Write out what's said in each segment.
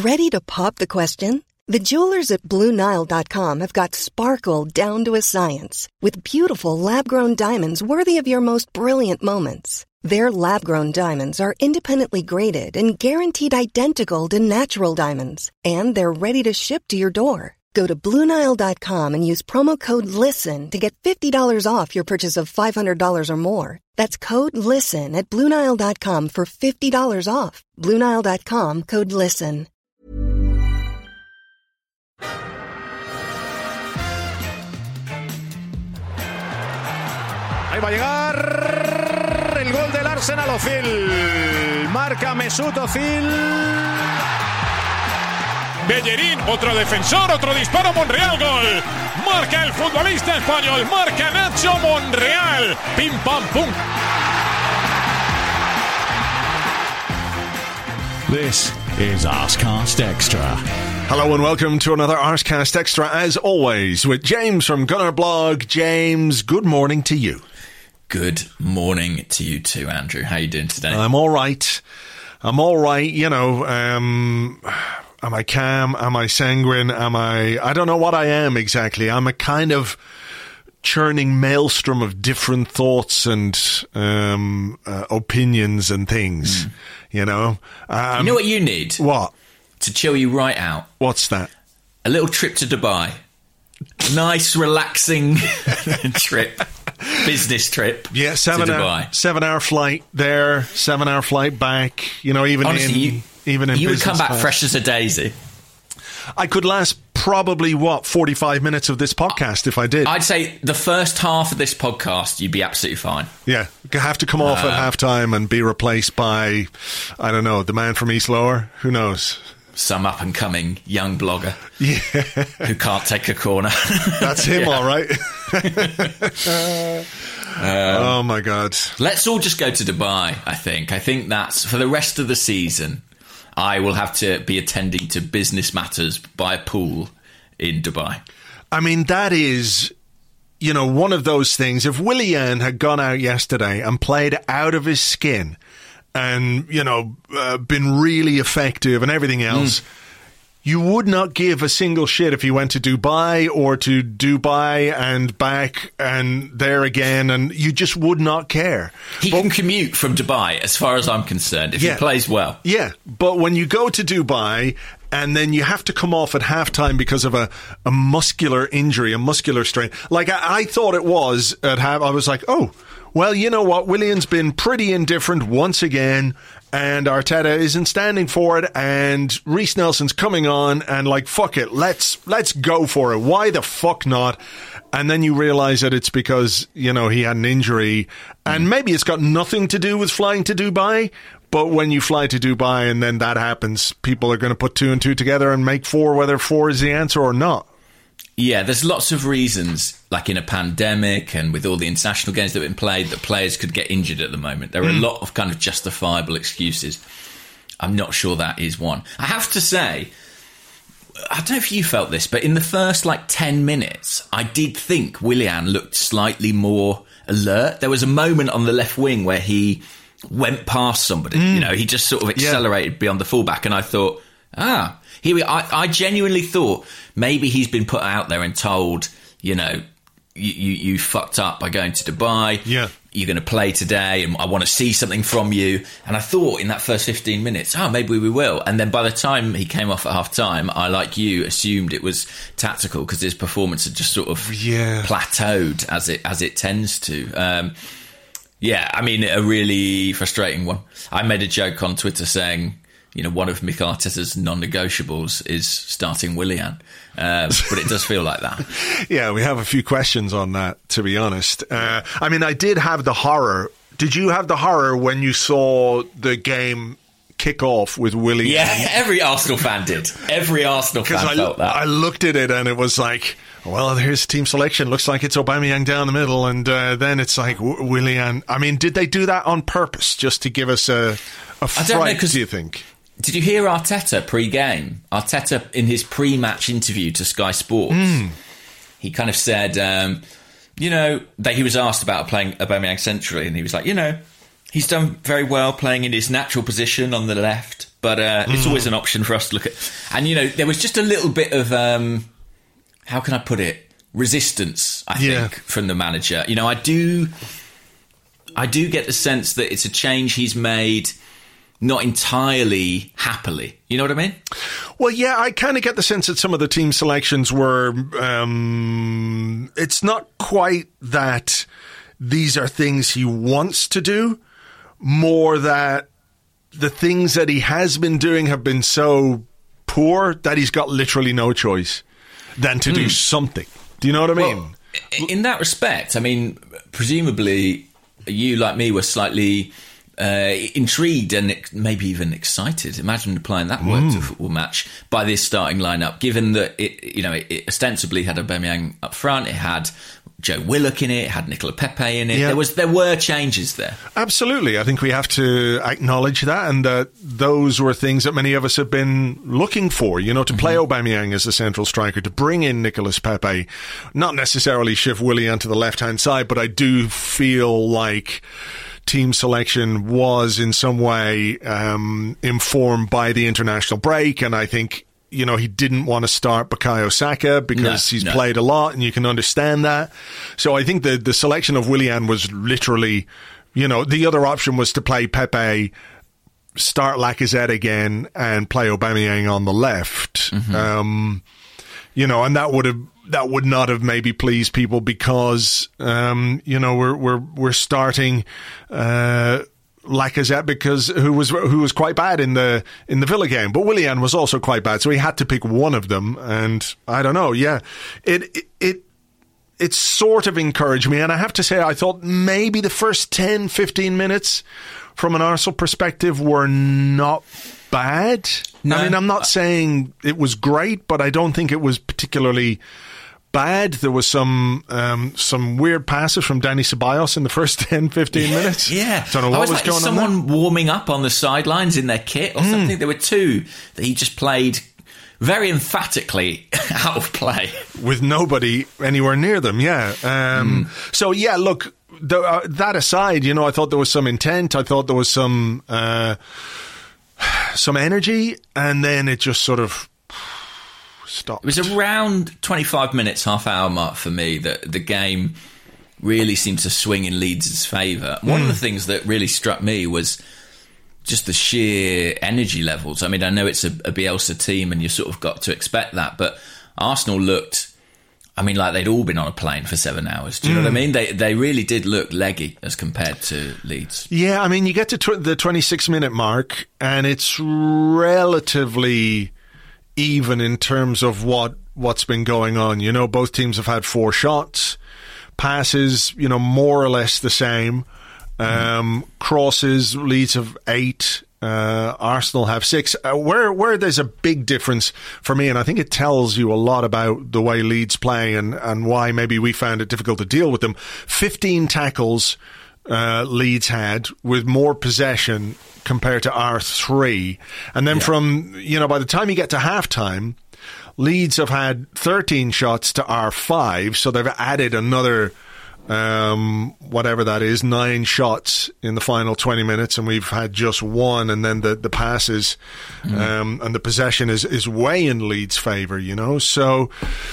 Ready to pop the question? The jewelers at BlueNile.com have got sparkle down to a science with beautiful lab-grown diamonds worthy of your most brilliant moments. Their lab-grown diamonds are independently graded and guaranteed identical to natural diamonds, and they're ready to ship to your door. Go to BlueNile.com and use promo code LISTEN to get $50 off your purchase of $500 or more. That's code LISTEN at BlueNile.com for $50 off. BlueNile.com, code LISTEN. Ahí va a llegar el gol del Arsenal. Özil. Marca Mesut Özil. Bellerín, otro defensor, otro disparo, Monreal, gol. Marca el futbolista español, marca Nacho Monreal. Pim, pam, pum. This is Arsecast Extra. Hello and welcome to another Arsecast Extra, as always, with James from Gunner Blog. James, good morning to you. Good morning to you too, Andrew. How are you doing today? I'm all right. You know, am I calm? Am I sanguine? I don't know what I am exactly. I'm a kind of churning maelstrom of different thoughts and opinions and things, you know. You know what you need? What? To chill you right out. What's that? A little trip to Dubai. Nice, relaxing trip. Business trip. Yeah, to Dubai. 7-hour flight there, 7-hour flight back. You know, even honestly, in you would business come back class. fresh as a daisy. I could last probably 45 minutes of this podcast if I did. I'd say the first half of this podcast, you'd be absolutely fine. Yeah, you have to come off at halftime and be replaced by, I don't know, the man from East Lower. Who knows? Some up and coming young blogger, who can't take a corner. That's him, all right. Oh my God! Let's all just go to Dubai. I think that's for the rest of the season. I will have to be attending to business matters by a pool in Dubai. I mean, that is, you know, one of those things. If Willian had gone out yesterday and played out of his skin and, you know, been really effective and everything else, you would not give a single shit if he went to Dubai or to Dubai and back and there again, and you just would not care. He can commute from Dubai, as far as I'm concerned, if he plays well. Yeah, but when you go to Dubai and then you have to come off at halftime because of a muscular injury, a muscular strain, like I thought it was at half, I was like, oh, well, you know what? Willian's been pretty indifferent once again, and Arteta isn't standing for it, and Reece Nelson's coming on, and like, fuck it, let's go for it. Why the fuck not? And then you realise that it's because, you know, he had an injury, and maybe it's got nothing to do with flying to Dubai, but when you fly to Dubai and then that happens, people are going to put 2 and 2 together and make 4, whether 4 is the answer or not. Yeah, there's lots of reasons, like in a pandemic and with all the international games that have been played, that players could get injured at the moment. There are a lot of kind of justifiable excuses. I'm not sure that is one. I have to say, I don't know if you felt this, but in the first 10 minutes, I did think Willian looked slightly more alert. There was a moment on the left wing where he went past somebody. You know, he just sort of accelerated beyond the fullback, and I thought, here we are. I genuinely thought maybe he's been put out there and told, you know, you fucked up by going to Dubai. Yeah. You're going to play today and I want to see something from you. And I thought in that first 15 minutes, maybe we will. And then by the time he came off at half time, I, like you, assumed it was tactical because his performance had just sort of plateaued as it tends to. I mean, a really frustrating one. I made a joke on Twitter saying, you know, one of Mikel Arteta's non-negotiables is starting Willian. But it does feel like that. Yeah, we have a few questions on that, to be honest. I mean, I did have the horror. Did you have the horror when you saw the game kick off with Willian? Yeah, every Arsenal fan did. Every Arsenal fan felt that. I looked at it and it was like, well, here's team selection. Looks like it's Aubameyang down the middle. And then it's like Willian. I mean, did they do that on purpose just to give us a fright, do you think? Did you hear Arteta pre-game? Arteta, in his pre-match interview to Sky Sports, he kind of said, you know, that he was asked about playing Aubameyang centrally, and he was like, you know, he's done very well playing in his natural position on the left. but it's always an option for us to look at. And, there was just a little bit of, how can I put it, resistance, I think, from the manager. I do get the sense that it's a change he's made not entirely happily. You know what I mean? Well, yeah, I kind of get the sense that some of the team selections were... it's not quite that these are things he wants to do, more that the things that he has been doing have been so poor that he's got literally no choice than to do something. Do you know what I mean? Well, in that respect, I mean, presumably you, like me, were slightly... intrigued and maybe even excited. Imagine applying that word to a football match by this starting lineup, given that it ostensibly had Aubameyang up front, it had Joe Willock in it had Nicola Pepe in it. Yeah. There were changes there. Absolutely, I think we have to acknowledge that, and that those were things that many of us have been looking for. To play Aubameyang as the central striker, to bring in Nicolas Pepe, not necessarily shift Willian to the left hand side, but I do feel like team selection was in some way informed by the international break, and I think he didn't want to start Bukayo Saka because he's played a lot, and you can understand that. So I think the selection of Willian was literally, the other option was to play Pepe, start Lacazette again, and play Aubameyang on the left. And that would not have maybe pleased people because, we're starting Lacazette because who was quite bad in the Villa game, but Willian was also quite bad, so he had to pick one of them. And I don't know, it sort of encouraged me, and I have to say I thought maybe the first 10-15 minutes from an Arsenal perspective were not bad. No. I mean, I'm not saying it was great, but I don't think it was particularly bad. There was some weird passes from Dani Ceballos in the first 10-15 minutes. Yeah. Don't know what was going on. Someone warming up on the sidelines in their kit or something. There were two that he just played very emphatically out of play. With nobody anywhere near them, So, look, that aside, I thought there was some intent. I thought there was some energy, and then it just sort of stopped. It was around 25 minutes, half hour mark for me that the game really seemed to swing in Leeds' favour. One of the things that really struck me was just the sheer energy levels. I mean, I know it's a Bielsa team and you sort of got to expect that, but Arsenal looked, like they'd all been on a plane for 7 hours. Do you know what I mean? They really did look leggy as compared to Leeds. Yeah, you get to the 26-minute mark and it's relatively even in terms of what's been going on. Both teams have had 4 shots, passes, more or less the same. Crosses, Leeds have 8, Arsenal have 6. Where there's a big difference for me, and I think it tells you a lot about the way Leeds play and why maybe we found it difficult to deal with them. 15 tackles Leeds had, with more possession compared to our 3. And then from, by the time you get to halftime, Leeds have had 13 shots to our 5, so they've added another whatever that is, 9 shots in the final 20 minutes, and we've had just 1, and then the passes and the possession is way in Leeds' favour, so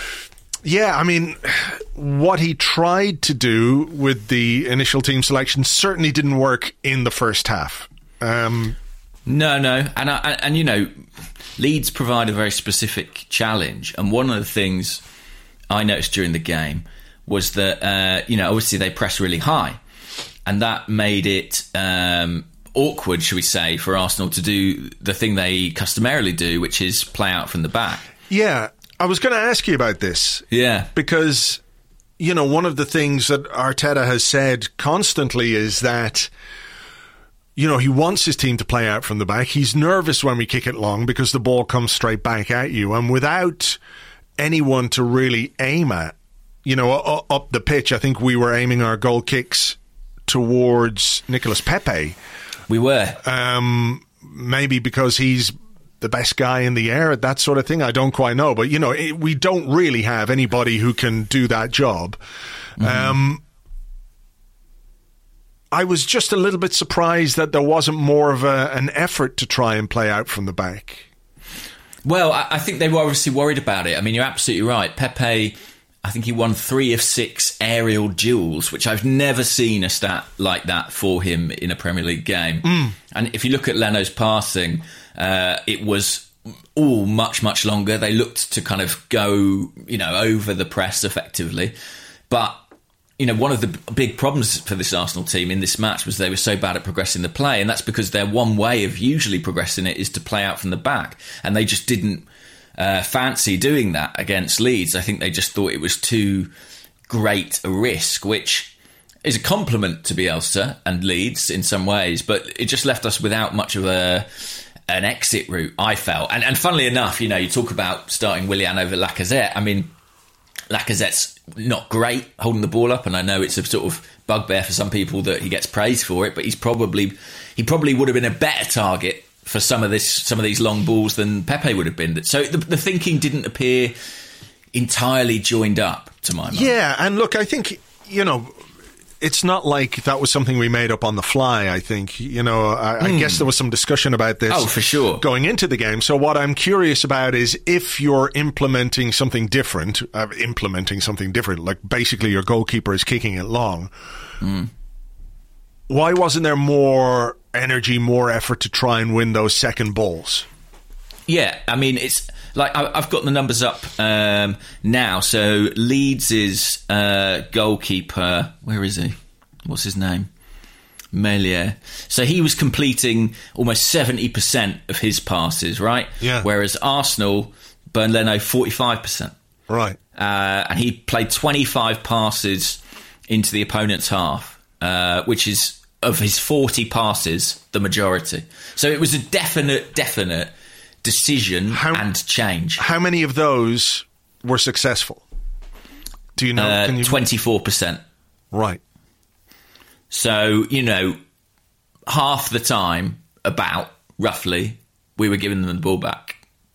what he tried to do with the initial team selection certainly didn't work in the first half. No, and Leeds provide a very specific challenge, and one of the things I noticed during the game was that, obviously they press really high, and that made it awkward, shall we say, for Arsenal to do the thing they customarily do, which is play out from the back. Yeah, I was going to ask you about this. Yeah. Because, one of the things that Arteta has said constantly is that, he wants his team to play out from the back. He's nervous when we kick it long because the ball comes straight back at you, and without anyone to really aim at, up the pitch, I think we were aiming our goal kicks towards Nicolas Pepe. We were. Maybe because he's the best guy in the air, that sort of thing. I don't quite know. But, we don't really have anybody who can do that job. I was just a little bit surprised that there wasn't more of an effort to try and play out from the back. Well, I think they were obviously worried about it. I mean, you're absolutely right. Pepe, I think he won 3 of 6 aerial duels, which I've never seen a stat like that for him in a Premier League game. And if you look at Leno's passing, it was all much, much longer. They looked to kind of go, over the press effectively. But, one of the big problems for this Arsenal team in this match was they were so bad at progressing the play. And that's because their one way of usually progressing it is to play out from the back. And they just didn't fancy doing that against Leeds. I think they just thought it was too great a risk, which is a compliment to Bielsa and Leeds in some ways, but it just left us without much of an exit route, I felt. And funnily enough, you talk about starting Willian over Lacazette. I mean, Lacazette's not great holding the ball up, and I know it's a sort of bugbear for some people that he gets praised for it, but he probably would have been a better target for some of these long balls than Pepe would have been. So the thinking didn't appear entirely joined up, to my mind. Yeah, and look, I think, it's not like that was something we made up on the fly, I think. I guess there was some discussion about this. Oh, for sure. Going into the game. So what I'm curious about is if you're implementing something different, like basically your goalkeeper is kicking it long, why wasn't there more energy, more effort to try and win those second balls? Yeah, I mean, it's like I've got the numbers up now. So Leeds' goalkeeper, where is he? What's his name? Meslier. So he was completing almost 70% of his passes, right? Yeah. Whereas Arsenal, Bernd Leno, 45%. Right. And he played 25 passes into the opponent's half, which is, of his 40 passes, the majority. So it was a definite decision and change. How many of those were successful? Do you know? 24%. Right. So, half the time, about, roughly, we were giving them the ball back.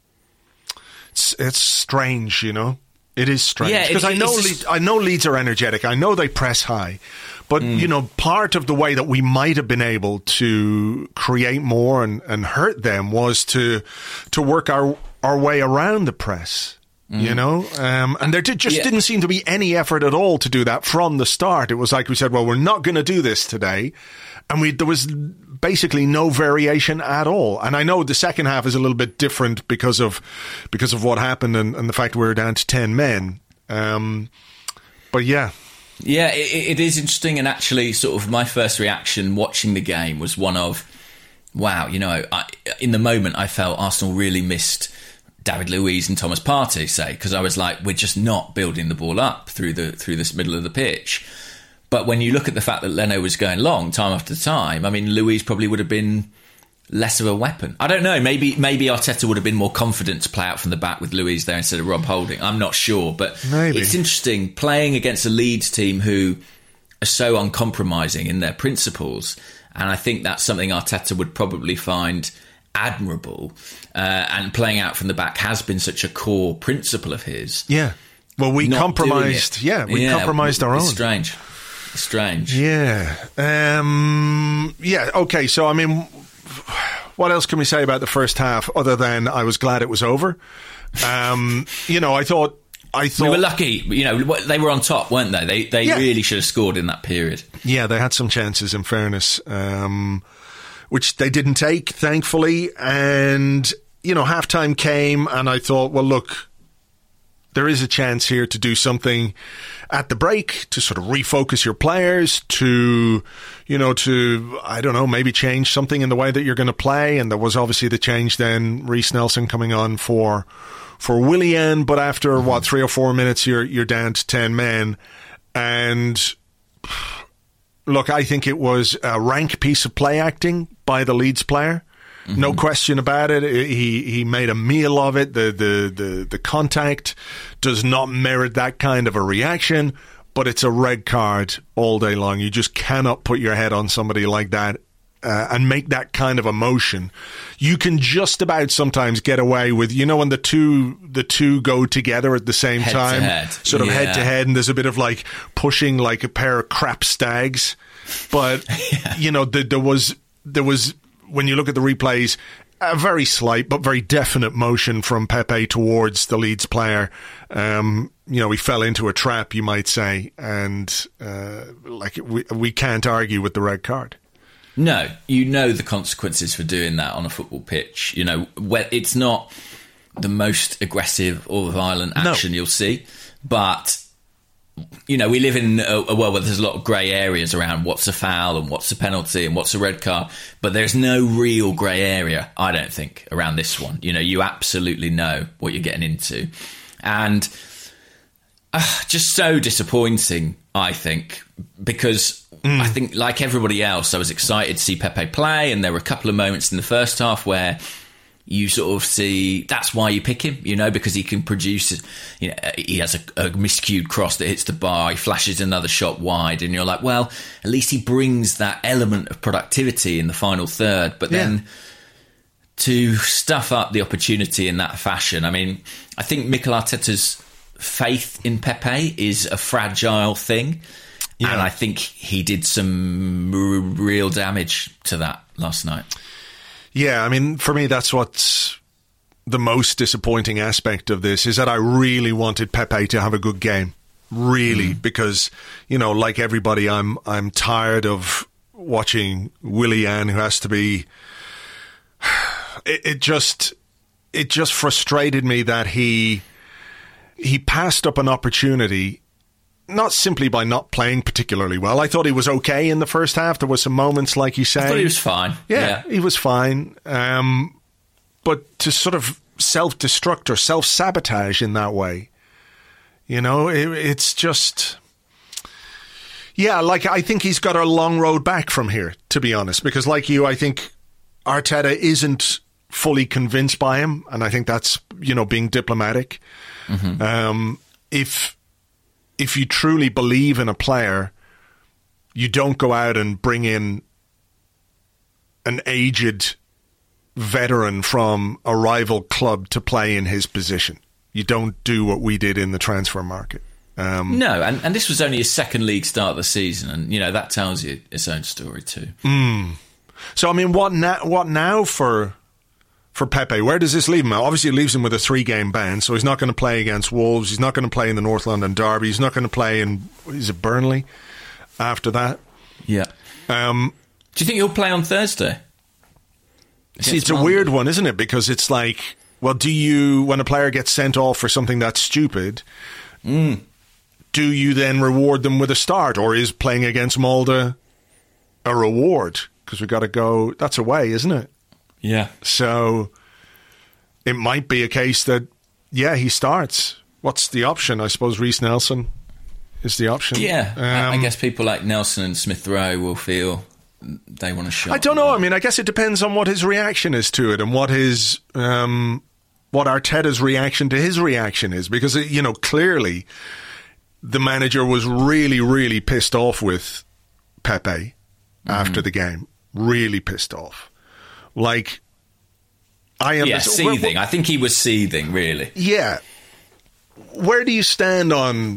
It's strange, It is strange. Yeah, because I know Leeds are energetic. I know they press high. But, part of the way that we might have been able to create more and hurt them was to work our way around the press, And there didn't seem to be any effort at all to do that from the start. It was like we said, well, we're not going to do this today. And there was basically no variation at all. And I know the second half is a little bit different because of what happened and the fact we were down to 10 men. But yeah. Yeah, it is interesting, and actually sort of my first reaction watching the game was one of, wow, in the moment I felt Arsenal really missed David Luiz and Thomas Partey, because I was like, we're just not building the ball up through this middle of the pitch. But when you look at the fact that Leno was going long time after time, I mean, Luiz probably would have been less of a weapon. I don't know. Maybe Arteta would have been more confident to play out from the back with Luiz there instead of Rob Holding. I'm not sure, but maybe. It's interesting playing against a Leeds team who are so uncompromising in their principles, and I think that's something Arteta would probably find admirable. And playing out from the back has been such a core principle of his. Yeah. Well, we compromised. Yeah, we compromised our own. It's strange. Yeah. Yeah. Okay. So, I mean, what else can we say about the first half other than I was glad it was over? I thought we were lucky. They were on top, weren't they? They really should have scored in that period. Yeah, they had some chances, in fairness, which they didn't take, thankfully. And halftime came, and I thought, well, look, there is a chance here to do something at the break, to sort of refocus your players, to I don't know, maybe change something in the way that you're going to play. And there was obviously the change then, Reece Nelson coming on for Willian, but after 3 or 4 minutes, you're down to 10 men. And look, I think it was a rank piece of play acting by the Leeds player. Mm-hmm. No question about it. He made a meal of it. The contact does not merit that kind of a reaction, but it's a red card all day long. You just cannot put your head on somebody like that and make that kind of emotion. You can just about sometimes get away with, when the two go together at the same time, head to head, and there's a bit of like pushing like a pair of crap stags. But, you know, there was, when you look at the replays, a very slight but very definite motion from Pepe towards the Leeds player. You know, he fell into a trap, you might say, and we can't argue with the red card. No, you know the consequences for doing that on a football pitch. You know, it's not the most aggressive or violent action you'll see, but you know, we live in a world where there's a lot of grey areas around what's a foul and what's a penalty and what's a red card, but there's no real grey area, I don't think, around this one. You know, you absolutely know what you're getting into. And just so disappointing, I think, because I think, like everybody else, I was excited to see Pepe play, and there were a couple of moments in the first half where you sort of see that's why you pick him, you know, because he can produce, you know, he has a miscued cross that hits the bar, he flashes another shot wide, and you're like, well, at least he brings that element of productivity in the final third. But then to stuff up the opportunity in that fashion, I mean, I think Mikel Arteta's faith in Pepe is a fragile thing. Yeah. And I think he did some real damage to that last night. Yeah, I mean, for me, that's what's the most disappointing aspect of this, is that I really wanted Pepe to have a good game. Really, because, you know, like everybody, I'm tired of watching Willian, who has to be... It just frustrated me that he passed up an opportunity, not simply by not playing particularly well. I thought he was okay in the first half. There were some moments, like you say. I thought he was fine. Yeah, he was fine. But to sort of self-destruct or self-sabotage in that way, you know, it's just... Yeah, like, I think he's got a long road back from here, to be honest. Because like you, I think Arteta isn't fully convinced by him. And I think that's, you know, being diplomatic. Mm-hmm. If you truly believe in a player, you don't go out and bring in an aged veteran from a rival club to play in his position. You don't do what we did in the transfer market. No, and this was only his second league start of the season, and you know that tells you its own story too. So I mean, what now for Pepe? Where does this leave him? Obviously, it leaves him with a 3-game ban, so he's not going to play against Wolves. He's not going to play in the North London Derby. He's not going to play in, is it Burnley after that? Yeah. Do you think he'll play on Thursday? See, it's a weird one, isn't it? Because it's like, well, when a player gets sent off for something that's stupid, do you then reward them with a start? Or is playing against Molde a reward? Because we've got to go, that's away, isn't it? Yeah. So it might be a case that, yeah, he starts. What's the option? I suppose Reece Nelson is the option. Yeah. I guess people like Nelson and Smith Rowe will feel they want a shot. I don't know. I mean, I guess it depends on what his reaction is to it and what his what Arteta's reaction to his reaction is. Because, you know, clearly the manager was really, really pissed off with Pepe after the game. Really pissed off. Like, I am... Yeah, seething. I think he was seething, really. Yeah. Where do you stand on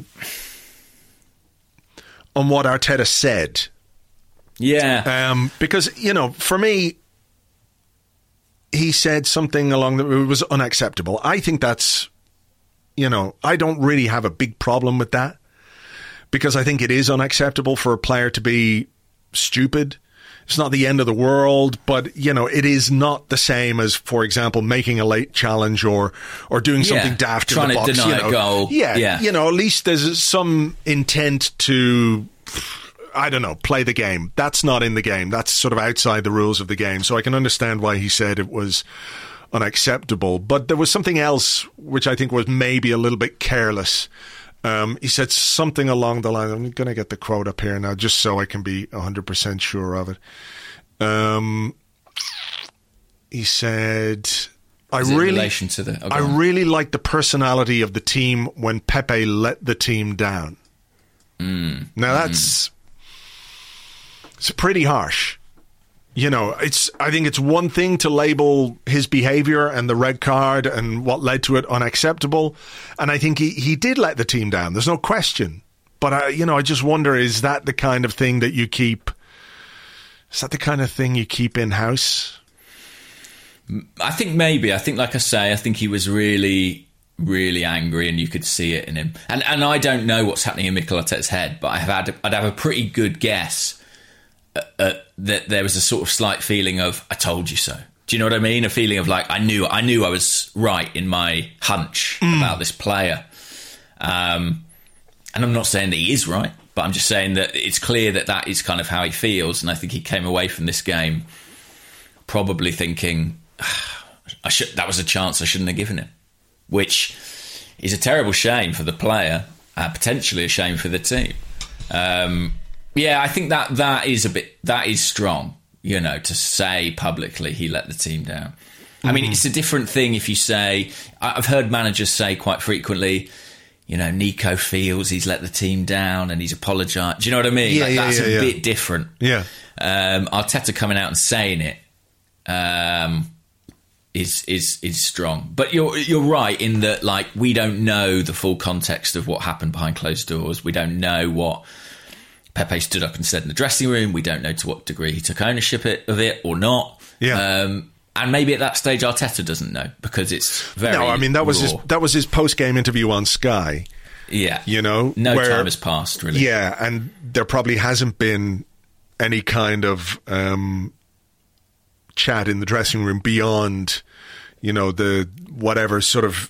what Arteta said? Yeah. Because, you know, for me, he said something along that it was unacceptable. I think that's, you know, I don't really have a big problem with that, because I think it is unacceptable for a player to be stupid. It's not the end of the world, but, you know, it is not the same as, for example, making a late challenge or doing something daft in the box. Trying to deny a goal. Yeah, you know, at least there's some intent to, I don't know, play the game. That's not in the game. That's sort of outside the rules of the game. So I can understand why he said it was unacceptable. But there was something else which I think was maybe a little bit careless. He said something along the line, I'm going to get the quote up here now just so I can be 100% sure of it. He said, I really like the personality of the team when Pepe let the team down. Now that's it's pretty harsh. You know, I think it's one thing to label his behaviour and the red card and what led to it unacceptable. And I think he did let the team down. There's no question. But, you know, I just wonder, is that the kind of thing that you keep Is that the kind of thing you keep in-house? I think maybe. I think, like I say, I think he was really, really angry, and you could see it in him. And I don't know what's happening in Mikel Arteta's head, but I'd have a pretty good guess that there was a sort of slight feeling of, I told you so. Do you know what I mean? A feeling of like, I knew I was right in my hunch about this player. And I'm not saying that he is right, but I'm just saying that it's clear that is kind of how he feels. And I think he came away from this game probably thinking, that was a chance I shouldn't have given him, which is a terrible shame for the player, potentially a shame for the team. I think that is strong, you know, to say publicly he let the team down. I mean, it's a different thing if you say, I've heard managers say quite frequently, you know, Nico feels he's let the team down and he's apologised. Do you know what I mean? That's a bit different. Yeah. Arteta coming out and saying it is strong. But you're right in that, like, we don't know the full context of what happened behind closed doors. We don't know what Pepe stood up and said in the dressing room. We don't know to what degree he took ownership of it or not. Yeah. And maybe at that stage Arteta doesn't know because it's very No, I mean, that was raw. his post-game interview on Sky. Yeah. You know? No time has passed, really. Yeah, and there probably hasn't been any kind of chat in the dressing room beyond, you know, the whatever sort of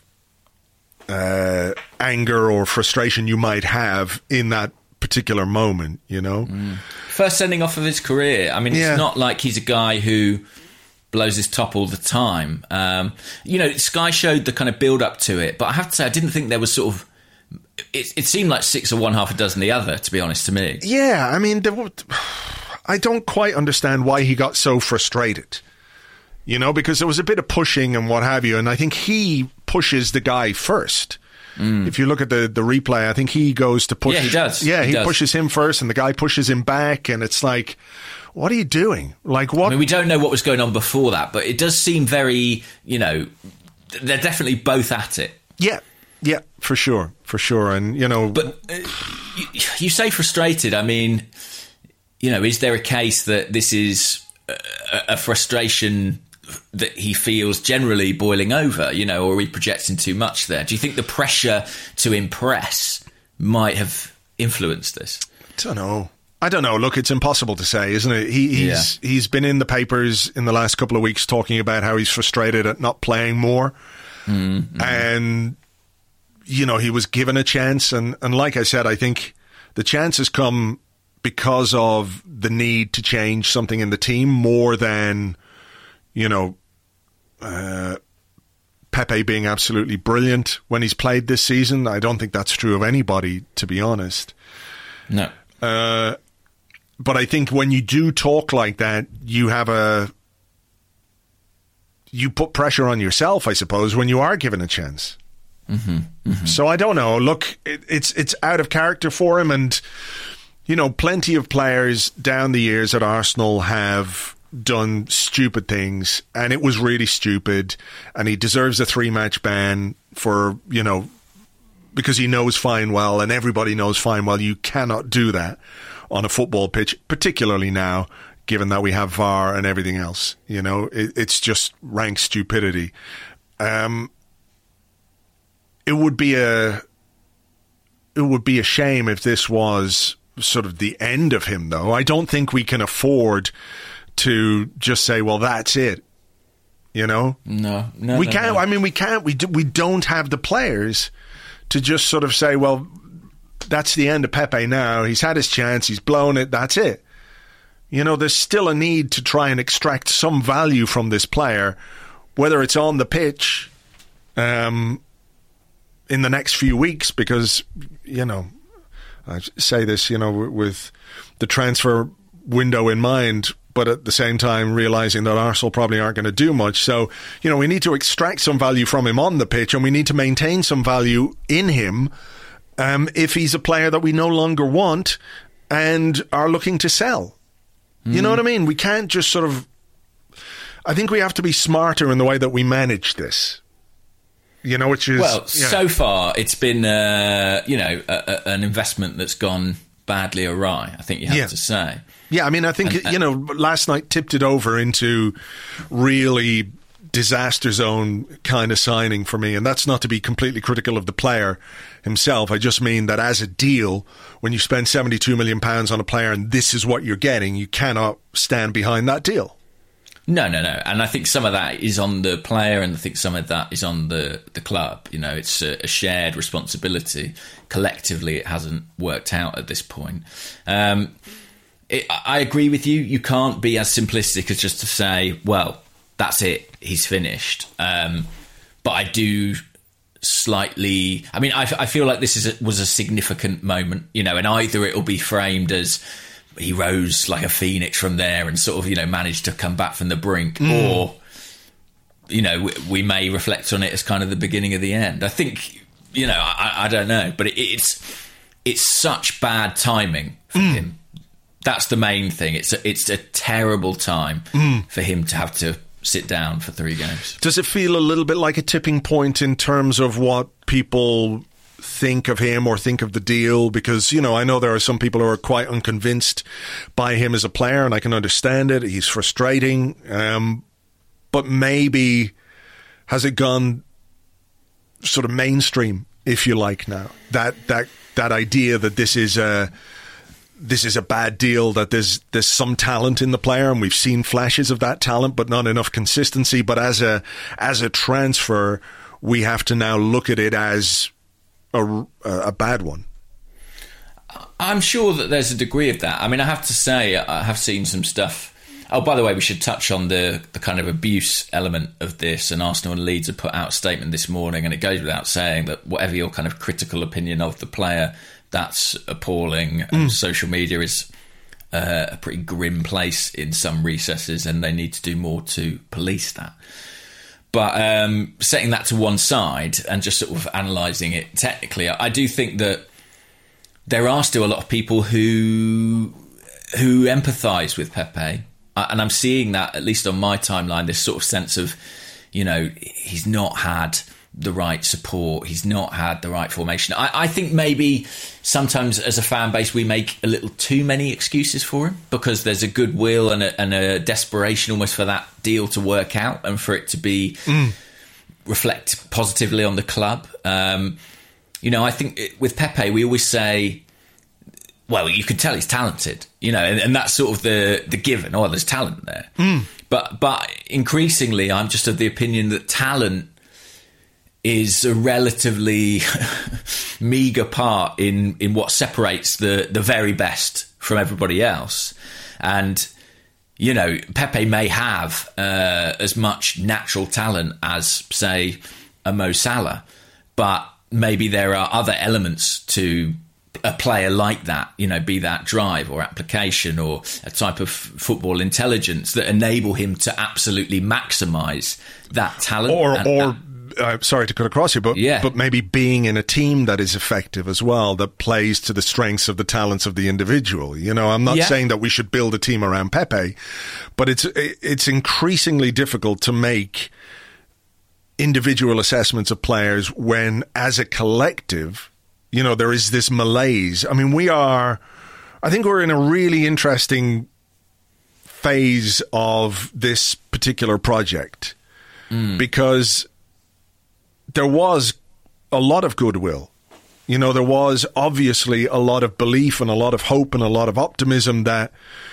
anger or frustration you might have in that particular moment, you know? First sending off of his career. I mean, it's not like he's a guy who blows his top all the time. You know, Sky showed the kind of build-up to it, but I have to say, I didn't think there was sort of... It seemed like 6 or 1/2 a dozen the other, to be honest, to me. Yeah, I mean, I don't quite understand why he got so frustrated. You know, because there was a bit of pushing and what have you, and I think he pushes the guy first. If you look at the replay, I think he goes to push... Yeah, he does. Yeah, he pushes him first, and the guy pushes him back, and it's like... What are you doing? Like, what? I mean, we don't know what was going on before that, but it does seem very, you know, they're definitely both at it. Yeah, for sure. And, you know... But you say frustrated. I mean, you know, is there a case that this is a frustration that he feels generally boiling over, you know, or are we projecting too much there? Do you think the pressure to impress might have influenced this? I don't know. Look, it's impossible to say, isn't it? He's been in the papers in the last couple of weeks talking about how he's frustrated at not playing more. And, you know, he was given a chance. And like I said, I think the chance has come because of the need to change something in the team more than, you know, Pepe being absolutely brilliant when he's played this season. I don't think that's true of anybody, to be honest. No. But I think when you do talk like that, you put pressure on yourself, I suppose, when you are given a chance. So I don't know. Look, it's out of character for him, and you know, plenty of players down the years at Arsenal have done stupid things, and it was really stupid, and he deserves a 3-match ban for, you know, because he knows fine well, and everybody knows fine well, you cannot do that on a football pitch, particularly now, given that we have VAR and everything else. You know, it's just rank stupidity. It would be a shame if this was sort of the end of him, though. I don't think we can afford to just say, well, that's it. You know? No, we can't. No. I mean, we can't. We don't have the players to just sort of say, well, that's the end of Pepe now. He's had his chance. He's blown it. That's it. You know, there's still a need to try and extract some value from this player, whether it's on the pitch in the next few weeks, because, you know, I say this, you know, with the transfer window in mind, but at the same time realising that Arsenal probably aren't going to do much. So, you know, we need to extract some value from him on the pitch, and we need to maintain some value in him if he's a player that we no longer want and are looking to sell. You know what I mean? We can't just sort of... I think we have to be smarter in the way that we manage this. You know, which is... Well, so far it's been, you know, an investment that's gone badly awry, I think you have to say. Yeah, I mean, I think, last night tipped it over into really disaster zone kind of signing for me. And that's not to be completely critical of the player himself. I just mean that as a deal, when you spend £72 million on a player and this is what you're getting, you cannot stand behind that deal. No. And I think some of that is on the player, and I think some of that is on the club. It's a shared responsibility. Collectively, it hasn't worked out at this point. I agree with you. You can't be as simplistic as just to say, well, that's it, he's finished. But I do slightly... I mean, I feel like this was a significant moment, and either it'll be framed as he rose like a phoenix from there and sort of, managed to come back from the brink, or, we may reflect on it as kind of the beginning of the end. I think, I don't know, but it's such bad timing for him. That's the main thing. It's a terrible time for him to have to sit down for 3 games. Does it feel a little bit like a tipping point in terms of what people think of him or think of the deal? Because, I know there are some people who are quite unconvinced by him as a player, and I can understand it. He's frustrating. But maybe has it gone sort of mainstream, if you like, now? That idea that this is a bad deal, that there's some talent in the player, and we've seen flashes of that talent, but not enough consistency. But as a transfer, we have to now look at it as a bad one. I'm sure that there's a degree of that. I mean, I have to say, I have seen some stuff. Oh, by the way, we should touch on the kind of abuse element of this. And Arsenal and Leeds have put out a statement this morning, and it goes without saying that whatever your kind of critical opinion of the player, that's appalling. And social media is a pretty grim place in some recesses, and they need to do more to police that. But setting that to one side and just sort of analysing it technically, I do think that there are still a lot of people who empathise with Pepe. And I'm seeing that, at least on my timeline, this sort of sense of, he's not had the right support, he's not had the right formation. I think maybe sometimes as a fan base we make a little too many excuses for him, because there's a goodwill and a desperation almost for that deal to work out and for it to be reflect positively on the club. I think with Pepe we always say, well, you can tell he's talented, and that's sort of the given. Oh, there's talent there. But increasingly I'm just of the opinion that talent is a relatively meagre part in what separates the very best from everybody else. And, Pepe may have as much natural talent as, say, a Mo Salah, but maybe there are other elements to a player like that, be that drive or application or a type of football intelligence that enable him to absolutely maximise that talent. Sorry to cut across you, but maybe being in a team that is effective as well, that plays to the strengths of the talents of the individual. I'm not saying that we should build a team around Pepe, but it's increasingly difficult to make individual assessments of players when, as a collective, there is this malaise. I mean, I think we're in a really interesting phase of this particular project because there was a lot of goodwill. There was obviously a lot of belief and a lot of hope and a lot of optimism that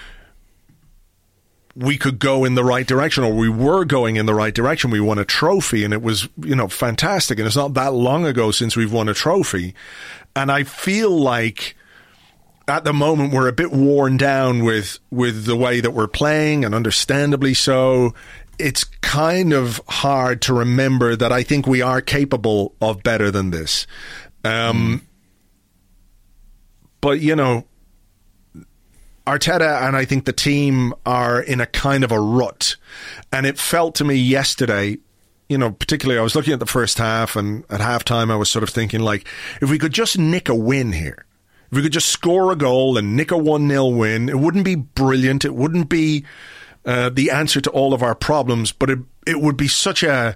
we could go in the right direction, or we were going in the right direction. We won a trophy, and it was, fantastic. And it's not that long ago since we've won a trophy. And I feel like at the moment we're a bit worn down with the way that we're playing, and understandably so. It's kind of hard to remember that I think we are capable of better than this. But, Arteta and I think the team are in a kind of a rut. And it felt to me yesterday, particularly I was looking at the first half, and at halftime I was sort of thinking, like, if we could just nick a win here, if we could just score a goal and nick a 1-0 win, it wouldn't be brilliant. It wouldn't be the answer to all of our problems, but it would be such a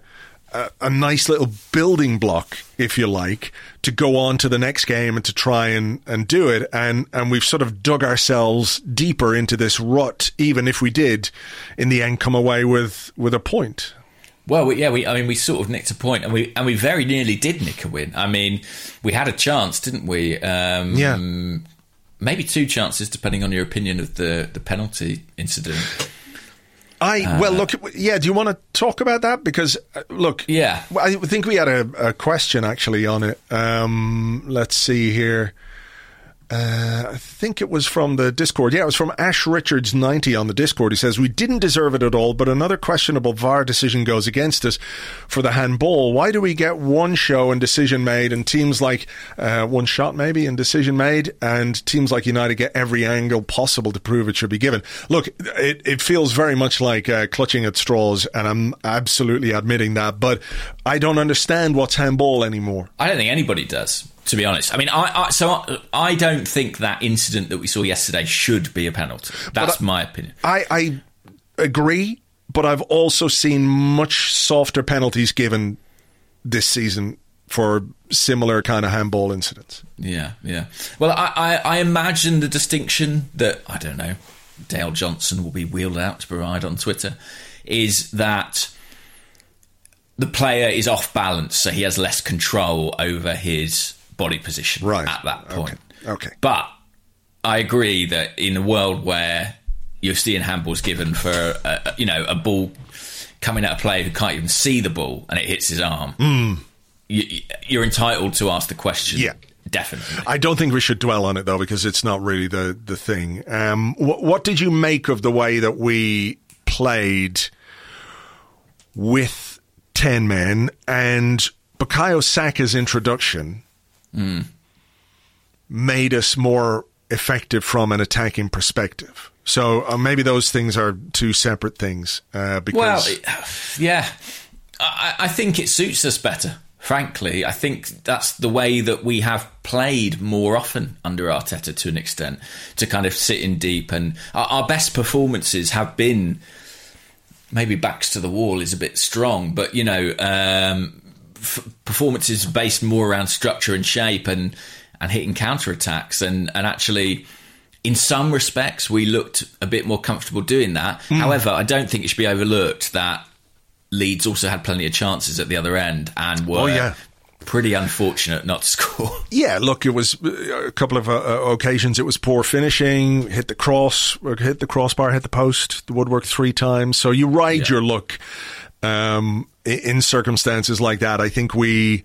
a nice little building block, if you like, to go on to the next game and to try and do it. And we've sort of dug ourselves deeper into this rut, even if we did, in the end, come away with a point. Well, we sort of nicked a point, and we very nearly did nick a win. I mean, we had a chance, didn't we? Maybe two chances, depending on your opinion of the penalty incident. Do you want to talk about that? Because, I think we had a question actually on it. Let's see here. I think it was from the Discord. Yeah, it was from Ash Richards 90 on the Discord. He says, we didn't deserve it at all, but another questionable VAR decision goes against us for the handball. Why do we get one show and decision made, and teams like one shot maybe and decision made, and teams like United get every angle possible to prove it should be given? Look, it feels very much like clutching at straws, and I'm absolutely admitting that, but I don't understand what's handball anymore. I don't think anybody does, to be honest. I mean, I don't think that incident that we saw yesterday should be a penalty. That's my opinion. I agree, but I've also seen much softer penalties given this season for similar kind of handball incidents. Yeah. Well, I imagine the distinction that, I don't know, Dale Johnson will be wheeled out to provide on Twitter, is that the player is off balance, so he has less control over his body position at that point. Okay. But I agree that in a world where you're seeing handballs given for a ball coming at a player who can't even see the ball and it hits his arm, you're entitled to ask the question. Yeah. Definitely. I don't think we should dwell on it, though, because it's not really the thing. What did you make of the way that we played with 10 men and Bukayo Saka's introduction made us more effective from an attacking perspective? So maybe those things are two separate things. I think it suits us better. Frankly, I think that's the way that we have played more often under Arteta, to an extent, to kind of sit in deep. And our best performances have been, maybe backs to the wall is a bit strong, but, performances based more around structure and shape and hitting counterattacks. And actually, in some respects, we looked a bit more comfortable doing that. However, I don't think it should be overlooked that Leeds also had plenty of chances at the other end and were pretty unfortunate not to score. Yeah, look, it was a couple of occasions. It was poor finishing, hit the crossbar, hit the post, the woodwork 3 times. So you ride your luck in circumstances like that. I think we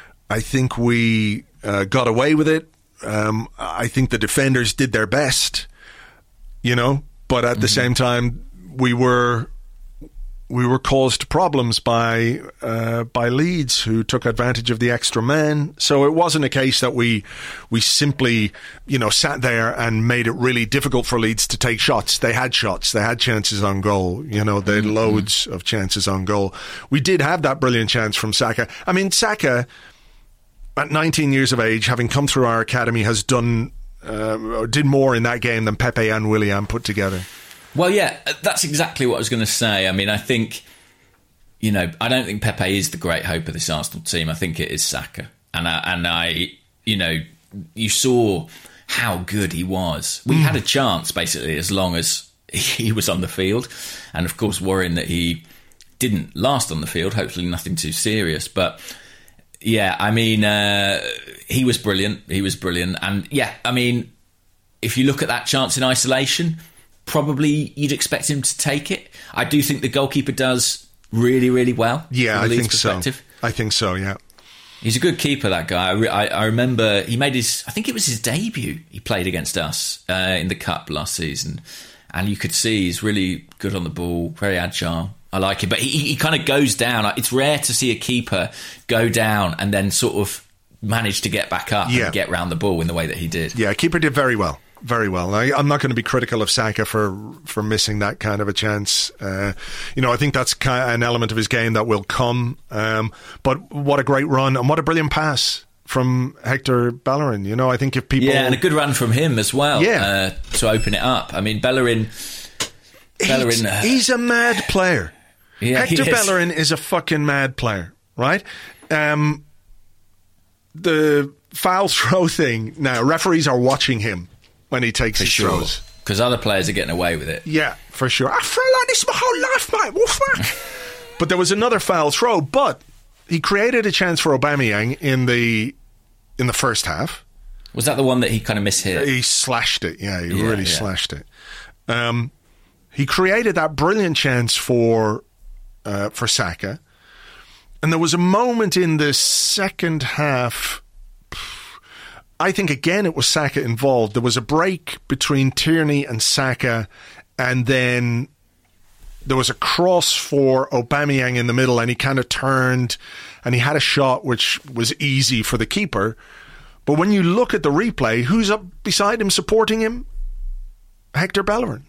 got away with it. I think the defenders did their best, but at the same time, we were caused problems by Leeds, who took advantage of the extra men. So it wasn't a case that we simply, sat there and made it really difficult for Leeds to take shots. They had shots. They had chances on goal. They had loads of chances on goal. We did have that brilliant chance from Saka. I mean, Saka, at 19 years of age, having come through our academy, has did more in that game than Pepe and Willian put together. Well, yeah, that's exactly what I was going to say. I mean, I think, I don't think Pepe is the great hope of this Arsenal team. I think it is Saka. And I you saw how good he was. We had a chance, basically, as long as he was on the field. And, of course, worrying that he didn't last on the field. Hopefully nothing too serious. But, yeah, I mean, he was brilliant. And, yeah, I mean, if you look at that chance in isolation, probably you'd expect him to take it. I do think the goalkeeper does really, really well. Yeah, I think so. I think so, yeah. He's a good keeper, that guy. I remember he made I think it was his debut he played against us in the Cup last season. And you could see he's really good on the ball, very agile. I like him. But he kind of goes down. It's rare to see a keeper go down and then sort of manage to get back up and get round the ball in the way that he did. Yeah, keeper did very well. Very well. I'm not going to be critical of Saka for missing that kind of a chance. I think that's an element of his game that will come. But what a great run and what a brilliant pass from Hector Bellerin. I think if people... Yeah, and a good run from him as well to open it up. I mean, Bellerin... He's a mad player. Yeah, Hector Bellerin is a fucking mad player, right? The foul throw thing, now, referees are watching him when he takes his throws. Because other players are getting away with it. Yeah, for sure. I throw like this my whole life, mate. Woof, woof. But there was another foul throw, but he created a chance for Aubameyang in the first half. Was that the one that he kind of mishit? He slashed it, yeah. He really slashed it. He created that brilliant chance for Saka. And there was a moment in the second half, I think again it was Saka involved. There was a break between Tierney and Saka, and then there was a cross for Aubameyang in the middle, and he kind of turned and he had a shot which was easy for the keeper. But when you look at the replay, who's up beside him supporting him? Hector Bellerin.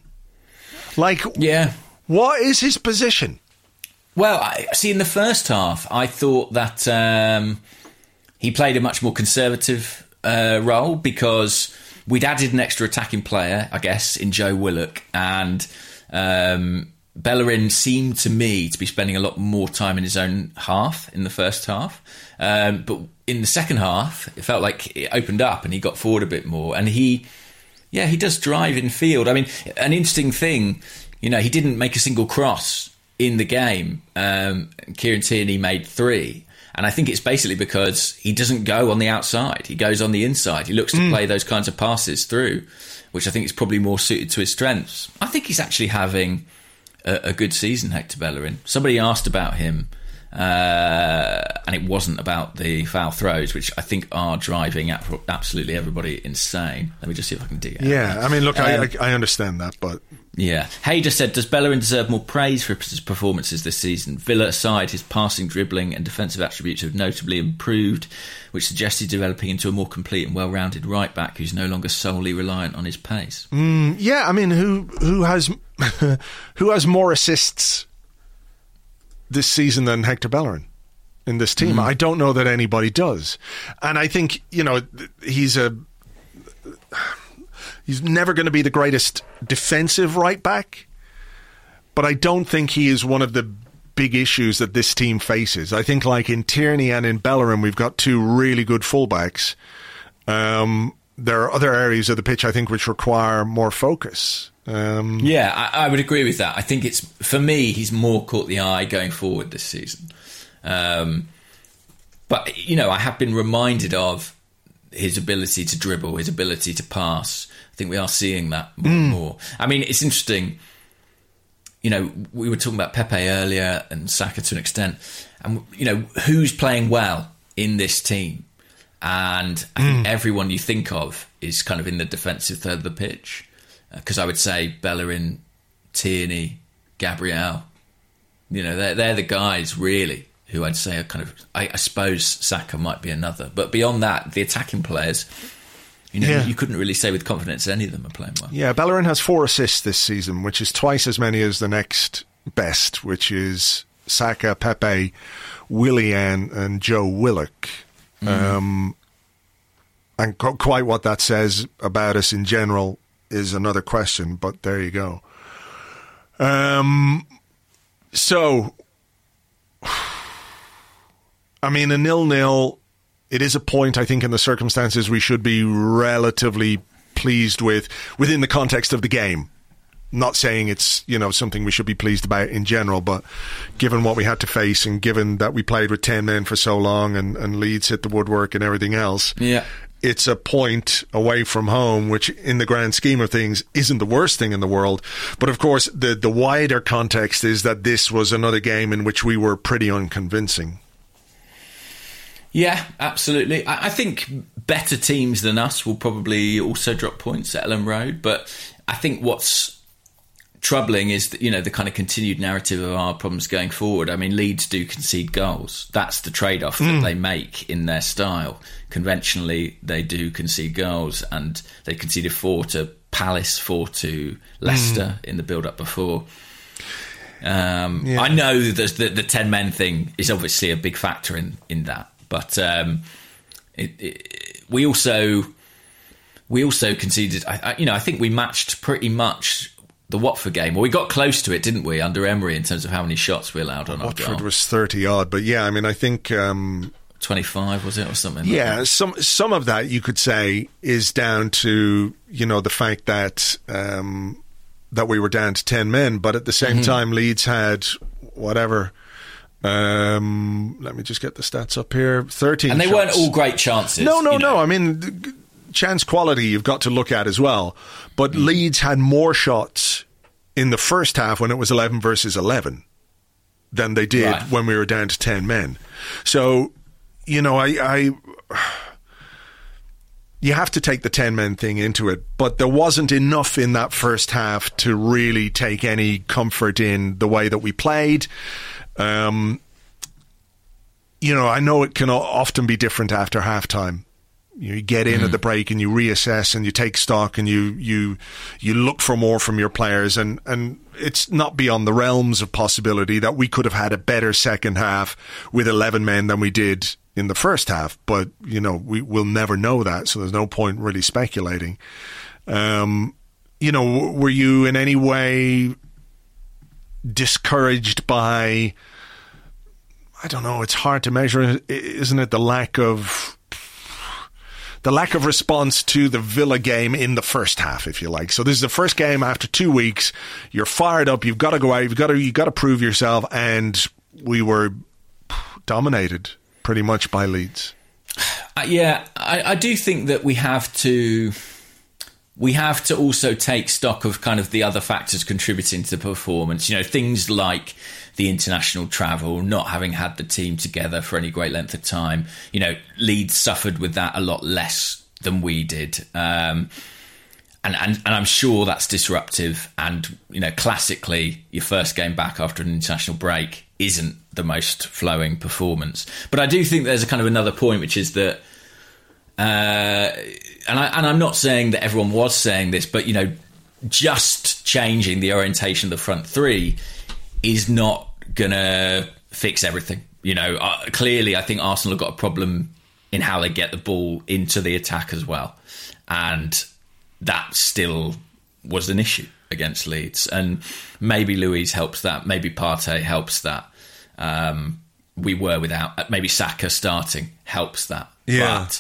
What is his position? Well, in the first half, I thought that he played a much more conservative role because we'd added an extra attacking player, I guess, in Joe Willock, and Bellerin seemed to me to be spending a lot more time in his own half in the first half. But in the second half, it felt like it opened up and he got forward a bit more. And he does drive in field. I mean, an interesting thing, he didn't make a single cross in the game. Kieran Tierney made 3. And I think it's basically because he doesn't go on the outside. He goes on the inside. He looks to play those kinds of passes through, which I think is probably more suited to his strengths. I think he's actually having a good season, Hector Bellerin. Somebody asked about him, and it wasn't about the foul throws, which I think are driving absolutely everybody insane. Let me just see if I can dig it out. Yeah, I mean, look, I understand that, but... Yeah. Hayder said, does Bellerin deserve more praise for his performances this season? Villa aside, his passing, dribbling and defensive attributes have notably improved, which suggests he's developing into a more complete and well-rounded right-back who's no longer solely reliant on his pace. Yeah, I mean, who has who has more assists this season than Hector Bellerin in this team? I don't know that anybody does. And I think, he's never going to be the greatest defensive right back, but I don't think he is one of the big issues that this team faces. I think like in Tierney and in Bellerin, we've got 2 really good fullbacks. There are other areas of the pitch, I think, which require more focus. I would agree with that. I think for me, he's more caught the eye going forward this season. But, I have been reminded of his ability to dribble, his ability to pass. I think we are seeing that more and more. I mean, it's interesting. We were talking about Pepe earlier and Saka to an extent. And, who's playing well in this team? And I think everyone you think of is kind of in the defensive third of the pitch. Because I would say Bellerin, Tierney, Gabriel, they're the guys really who I'd say are kind of, I suppose Saka might be another. But beyond that, the attacking players, you couldn't really say with confidence any of them are playing well. Yeah, Bellerin has 4 assists this season, which is twice as many as the next best, which is Saka, Pepe, Willian and Joe Willock. And quite what that says about us in general is another question, but there you go. So, I mean, a 0-0, it is a point, I think, in the circumstances we should be relatively pleased with within the context of the game. Not saying it's, something we should be pleased about in general, but given what we had to face and given that we played with 10 men for so long and Leeds hit the woodwork and everything else, it's a point away from home, which in the grand scheme of things isn't the worst thing in the world. But of course, the wider context is that this was another game in which we were pretty unconvincing. Yeah, absolutely. I think better teams than us will probably also drop points at Ellen Road. But I think what's troubling is that, the kind of continued narrative of our problems going forward. I mean, Leeds do concede goals. That's the trade-off that they make in their style. Conventionally, they do concede goals, and they conceded 4 to Palace, 4 to Leicester in the build-up before. I know the 10 men thing is obviously a big factor in that. But we also conceded. I think we matched pretty much the Watford game. Well, we got close to it, didn't we, under Emery, in terms of how many shots we allowed on our goal. Watford was 30 odd, but yeah, I mean, I think 25 was it, or something? Yeah, like that? some of that you could say is down to the fact that that we were down to 10 men, but at the same time, Leeds had whatever. Let me just get the stats up here. 13 and they shots. weren't all great chances. No. I mean, chance quality you've got to look at as well. But Leeds had more shots in the first half when it was 11 versus 11 than they did when we were down to 10 men. So, you have to take the 10-men thing into it, but there wasn't enough in that first half to really take any comfort in the way that we played. I know it can often be different after halftime. You get in at the break and you reassess and you take stock and you look for more from your players, and it's not beyond the realms of possibility that we could have had a better second half with 11 men than we did in the first half, but we will never know that, so there's no point really speculating. Were you in any way discouraged by, I don't know, it's hard to measure, isn't it, the lack of response to the Villa game in the first half, if you like. So this is the first game after 2 weeks. You're fired up. You've got to go out. You've got to prove yourself. And we were dominated pretty much by Leeds. I do think that we have to also take stock of kind of the other factors contributing to the performance. Things like the international travel, not having had the team together for any great length of time. Leeds suffered with that a lot less than we did. And I'm sure that's disruptive. And, classically, your first game back after an international break isn't the most flowing performance. But I do think there's a kind of another point, which is that, and I'm not saying that everyone was saying this, but, just changing the orientation of the front three is not going to fix everything. Clearly, I think Arsenal have got a problem in how they get the ball into the attack as well. And that still was an issue against Leeds. And maybe Luiz helps that. Maybe Partey helps that. We were without... Maybe Saka starting helps that. Yeah. But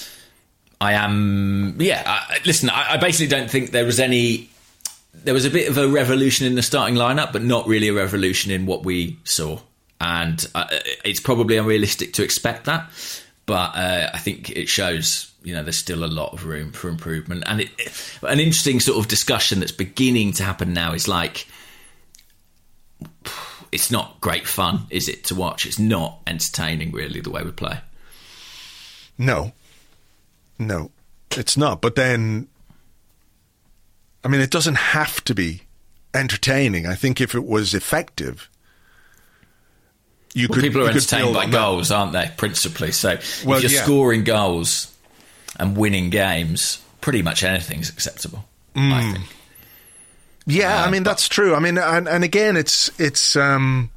listen, I basically don't think there was any... There was a bit of a revolution in the starting lineup, but not really a revolution in what we saw. And it's probably unrealistic to expect that. But I think it shows, there's still a lot of room for improvement. And an interesting sort of discussion that's beginning to happen now is like, it's not great fun, is it, to watch? It's not entertaining, really, the way we play. No, it's not. But then... I mean, it doesn't have to be entertaining. I think if it was effective, people are entertained by goals, aren't they, principally? So if you're scoring goals and winning games, pretty much anything's acceptable, I think. Yeah, I mean, that's true. I mean, and again, it's trying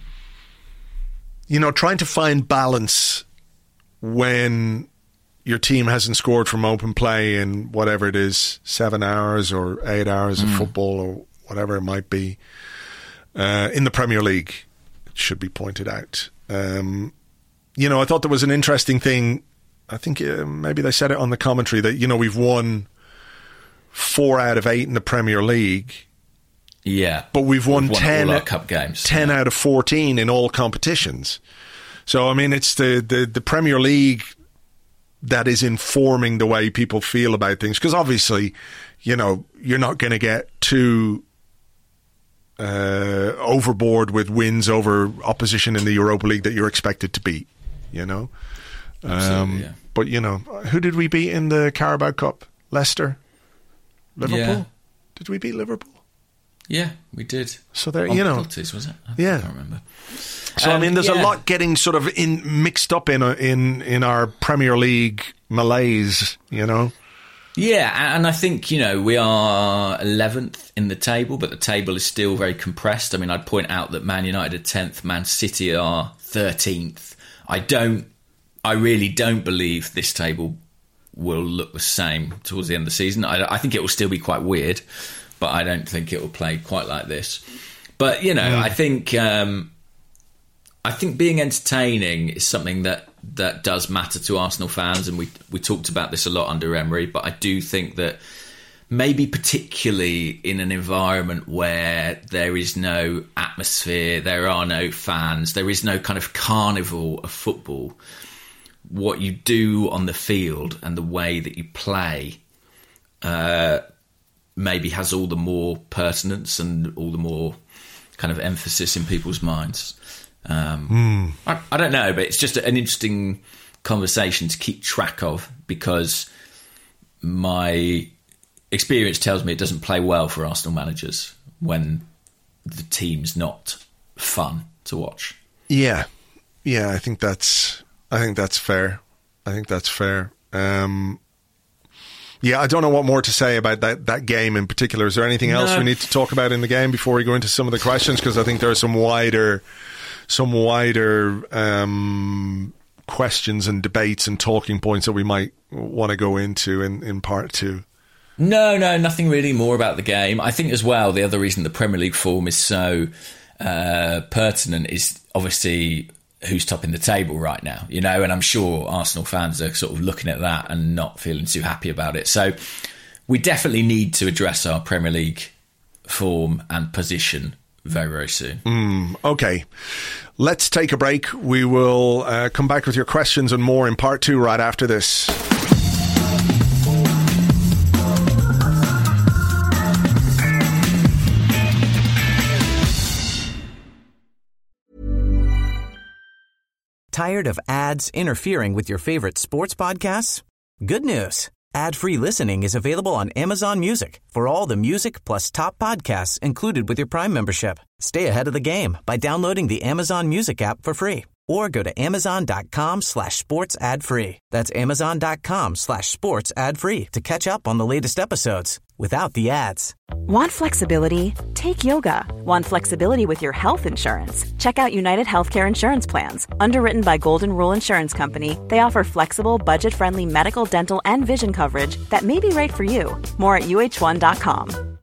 to find balance when your team hasn't scored from open play in whatever it is, 7 hours or 8 hours of football or whatever it might be. In the Premier League, it should be pointed out. I thought there was an interesting thing. I think maybe they said it on the commentary that, we've won 4 out of 8 in the Premier League. Yeah. But we've won 10 all our cup games. 10 out of 14 in all competitions. So, I mean, it's the Premier League that is informing the way people feel about things. Because obviously, you're not going to get too overboard with wins over opposition in the Europa League that you're expected to beat, Absolutely, yeah. But, who did we beat in the Carabao Cup? Leicester? Liverpool? Yeah. Did we beat Liverpool? Yeah, we did. So there, penalties, was it? I can't remember. So I mean, there's a lot getting sort of mixed up in our Premier League malaise, Yeah, and I think we are 11th in the table, but the table is still very compressed. I mean, I'd point out that Man United are 10th, Man City are 13th. I really don't believe this table will look the same towards the end of the season. I think it will still be quite weird but I don't think it will play quite like this. But, you know, I think being entertaining is something that does matter to Arsenal fans, and we talked about this a lot under Emery, but I do think that maybe particularly in an environment where there is no atmosphere, there are no fans, there is no kind of carnival of football, what you do on the field and the way that you play maybe has all the more pertinence and all the more kind of emphasis in people's minds. I don't know, but it's just an interesting conversation to keep track of, because my experience tells me it doesn't play well for Arsenal managers when the team's not fun to watch. Yeah, I think that's fair. Yeah, I don't know what more to say about that game in particular. Is there anything else we need to talk about in the game before we go into some of the questions? Because I think there are some wider questions and debates and talking points that we might want to go into in part two. No, nothing really more about the game. I think as well, the other reason the Premier League form is so pertinent is obviously who's topping the table right now, you know, and I'm sure Arsenal fans are sort of looking at that and not feeling too happy about it. So we definitely need to address our Premier League form and position very, very soon. Okay. Let's take a break. We will come back with your questions and more in part two right after this. Tired of ads interfering with your favorite sports podcasts? Good news. Ad-free listening is available on Amazon Music for all the music plus top podcasts included with your Prime membership. Stay ahead of the game by downloading the Amazon Music app for free, or go to amazon.com/sports ad free. That's amazon.com/sports ad free to catch up on the latest episodes without the ads. Want flexibility? Take yoga. Want flexibility with your health insurance? Check out United Healthcare Insurance Plans. Underwritten by Golden Rule Insurance Company, they offer flexible, budget-friendly medical, dental, and vision coverage that may be right for you. More at UH1.com.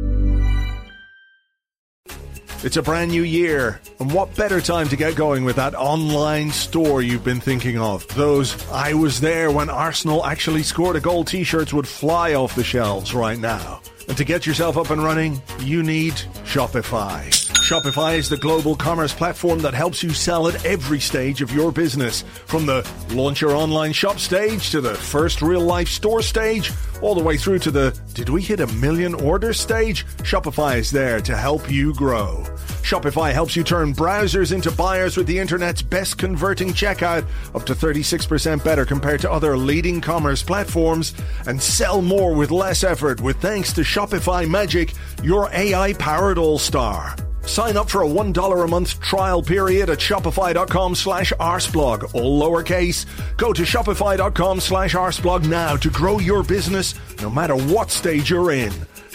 It's a brand new year, and what better time to get going with that online store you've been thinking of? Those "I was there when Arsenal actually scored a goal" t-shirts would fly off the shelves right now. And to get yourself up and running, you need Shopify. Shopify is the global commerce platform that helps you sell at every stage of your business. From the launch your online shop stage to the first real-life store stage, all the way through to the "did we hit 1 million orders" stage, Shopify is there to help you grow. Shopify helps you turn browsers into buyers with the internet's best converting checkout, up to 36% better compared to other leading commerce platforms, and sell more with less effort with thanks to Shopify Magic, your AI-powered all-star. Sign up for a $1 a month trial period at shopify.com/arsblog, all lowercase. Go to shopify.com/arsblog now to grow your business no matter what stage you're in.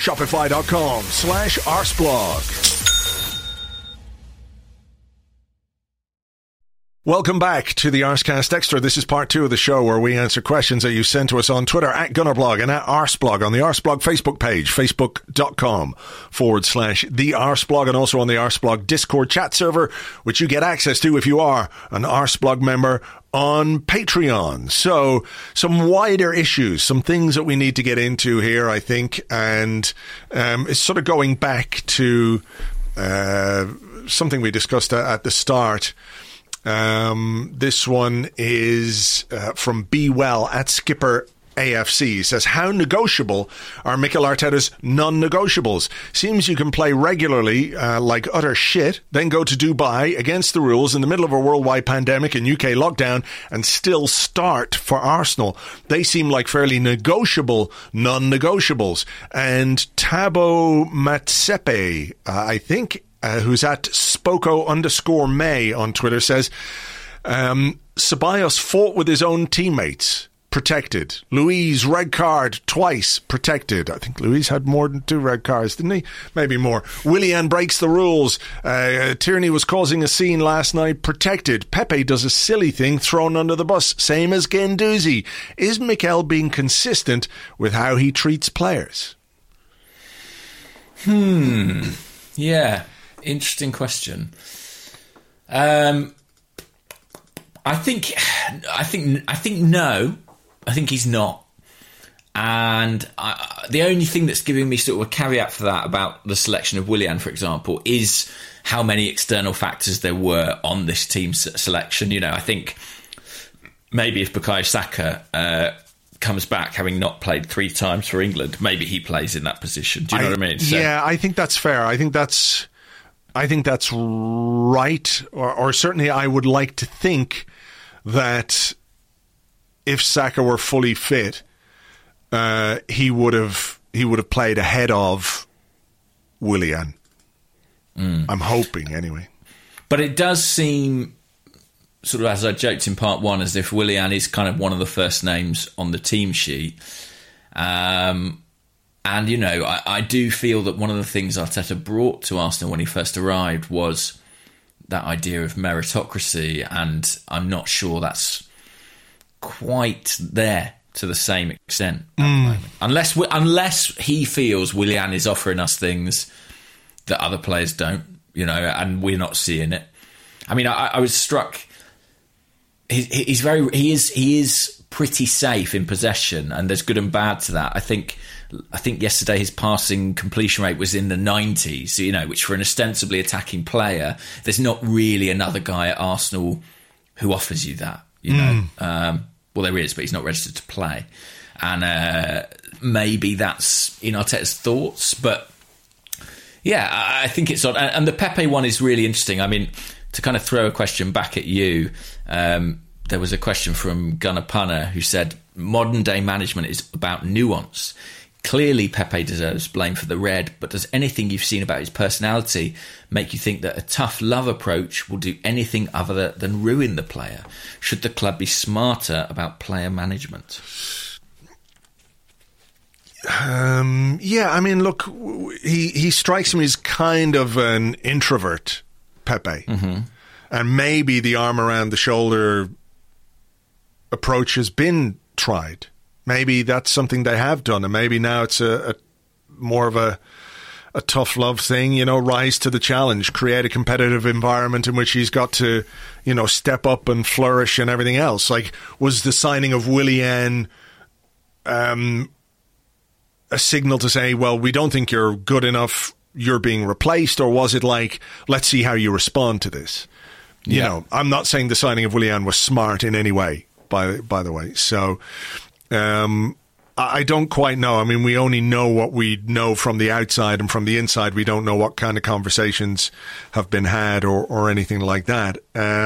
Shopify.com/arsblog. Welcome back to the Arscast Extra. This is part two of the show where we answer questions that you sent to us on Twitter at Gunnerblog and at Arsblog on the Arsblog Facebook page, facebook.com/the Arsblog, and also on the Arsblog Discord chat server, which you get access to if you are an Arsblog member on Patreon. So some wider issues, some things that we need to get into here, I think, and it's sort of going back to something we discussed at the start. This one is from Be Well at Skipper AFC. He says, how negotiable are Mikel Arteta's non-negotiables? Seems you can play regularly like utter shit, then go to Dubai against the rules in the middle of a worldwide pandemic and UK lockdown and still start for Arsenal. They seem like fairly negotiable non-negotiables. And Tabo Matsepe, I think, who's at Spoko_May on Twitter, says, Ceballos fought with his own teammates. Protected. Luiz, red card twice. Protected. I think Luiz had more than 2 red cards, didn't he? Maybe more. Willian breaks the rules. Tierney was causing a scene last night. Protected. Pepe does a silly thing, thrown under the bus. Same as Guendouzi. Is Mikel being consistent with how he treats players? Yeah, interesting question. I think no. I think he's not. And the only thing that's giving me sort of a caveat for that about the selection of Willian, for example, is how many external factors there were on this team selection. You know, I think maybe if Bukayo Saka comes back, having not played 3 times for England, maybe he plays in that position. Do you know what I mean? So, yeah, I think that's fair. I think that's right, or certainly I would like to think that if Saka were fully fit, he would have played ahead of Willian. I'm hoping, anyway. But it does seem, sort of as I joked in part 1, as if Willian is kind of one of the first names on the team sheet. And, you know, I do feel that one of the things Arteta brought to Arsenal when he first arrived was that idea of meritocracy, and I'm not sure that's quite there to the same extent at the moment. Unless he feels Willian is offering us things that other players don't, you know, and we're not seeing it. I mean, I was struck. He is pretty safe in possession, and there's good and bad to that. I think yesterday his passing completion rate was in the 90s, you know, which for an ostensibly attacking player, there's not really another guy at Arsenal who offers you that, you know. Well, there is, but he's not registered to play. And maybe that's in Arteta's thoughts. But, yeah, I think it's odd. And the Pepe one is really interesting. I mean, to kind of throw a question back at you, there was a question from Gunnar Punner who said, modern-day management is about nuance. Clearly, Pepe deserves blame for the red, but does anything you've seen about his personality make you think that a tough love approach will do anything other than ruin the player? Should the club be smarter about player management? Yeah, I mean, look, he strikes me as kind of an introvert, Pepe. Mm-hmm. And maybe the arm around the shoulder approach has been tried. Maybe that's something they have done, and maybe now it's a more of a tough love thing, you know, rise to the challenge, create a competitive environment in which he's got to, you know, step up and flourish and everything else. Like, was the signing of Willian a signal to say, well, we don't think you're good enough, you're being replaced, or was it like, let's see how you respond to this? You know, I'm not saying the signing of Willian was smart in any way, by the way. So I don't quite know. I mean, we only know what we know from the outside, and from the inside, we don't know what kind of conversations have been had or anything like that.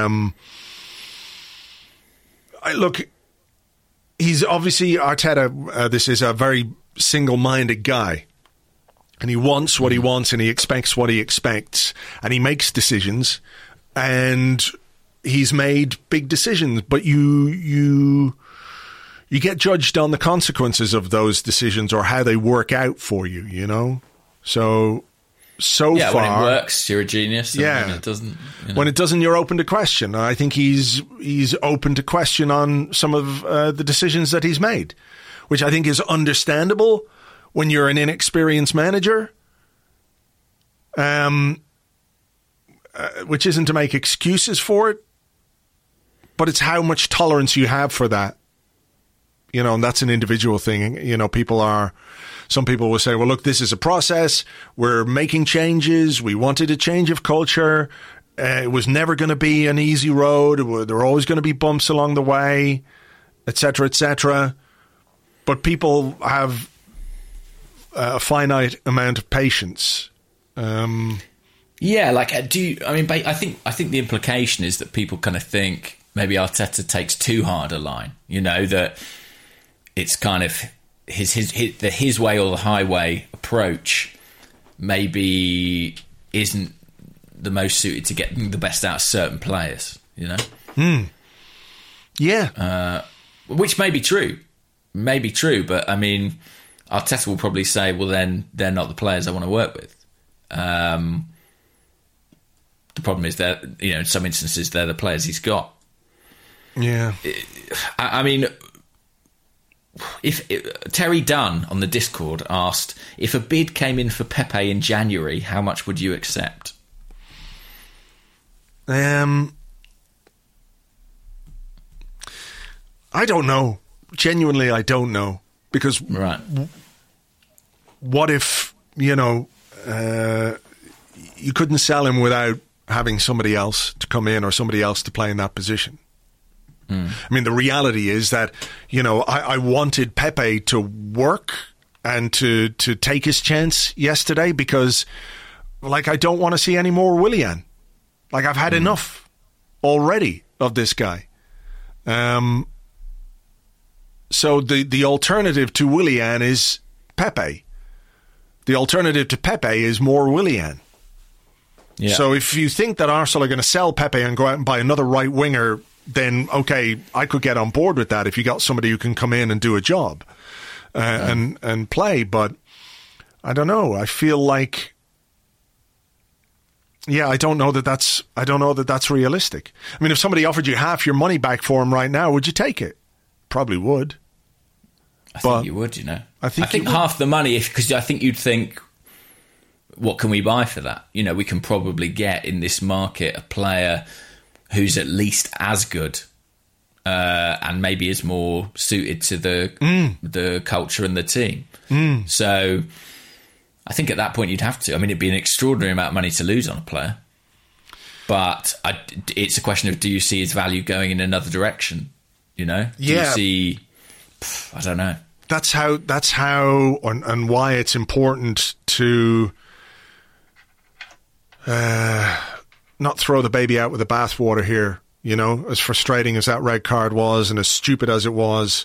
Look, he's obviously, Arteta, this is a very single-minded guy. And he wants what he wants, and he expects what he expects. And he makes decisions, and he's made big decisions. But you get judged on the consequences of those decisions, or how they work out for you, you know? So far... when it works, you're a genius. And when it doesn't... You know. When it doesn't, you're open to question. I think he's open to question on some of the decisions that he's made, which I think is understandable when you're an inexperienced manager, which isn't to make excuses for it, but it's how much tolerance you have for that. You know, and that's an individual thing. You know, some people will say, well, look, this is a process. We're making changes. We wanted a change of culture. It was never going to be an easy road. There were always going to be bumps along the way, et cetera, et cetera. But people have a finite amount of patience. Yeah, like, I think the implication is that people kind of think maybe Arteta takes too hard a line, you know, that it's kind of his way or the highway approach maybe isn't the most suited to getting the best out of certain players, you know? Yeah. Which may be true. But I mean, Arteta will probably say, well, then they're not the players I want to work with. The problem is that, you know, in some instances, they're the players he's got. Yeah. I mean, if Terry Dunn on the Discord asked, if a bid came in for Pepe in January, how much would you accept? I don't know. Genuinely, I don't know. Because what if, you couldn't sell him without having somebody else to come in or somebody else to play in that position? I mean, the reality is that, I wanted Pepe to work and to take his chance yesterday because, I don't want to see any more Willian. I've had enough already of this guy. So the alternative to Willian is Pepe. The alternative to Pepe is more Willian. Yeah. So if you think that Arsenal are going to sell Pepe and go out and buy another right winger, then okay, I could get on board with that if you got somebody who can come in and do a job and play. But I don't know. I feel like, I don't know that that's realistic. I mean, if somebody offered you half your money back for him right now, would you take it? Probably would. I think you would. I think would. Half the money, because I think you'd think, what can we buy for that? We can probably get in this market a player who's at least as good and maybe is more suited to the culture and the team. So I think at that point you'd have to. I mean, it'd be an extraordinary amount of money to lose on a player. But it's a question of, do you see his value going in another direction? Do you see... I don't know. That's how and why it's important to not throw the baby out with the bathwater here. As frustrating as that red card was and as stupid as it was,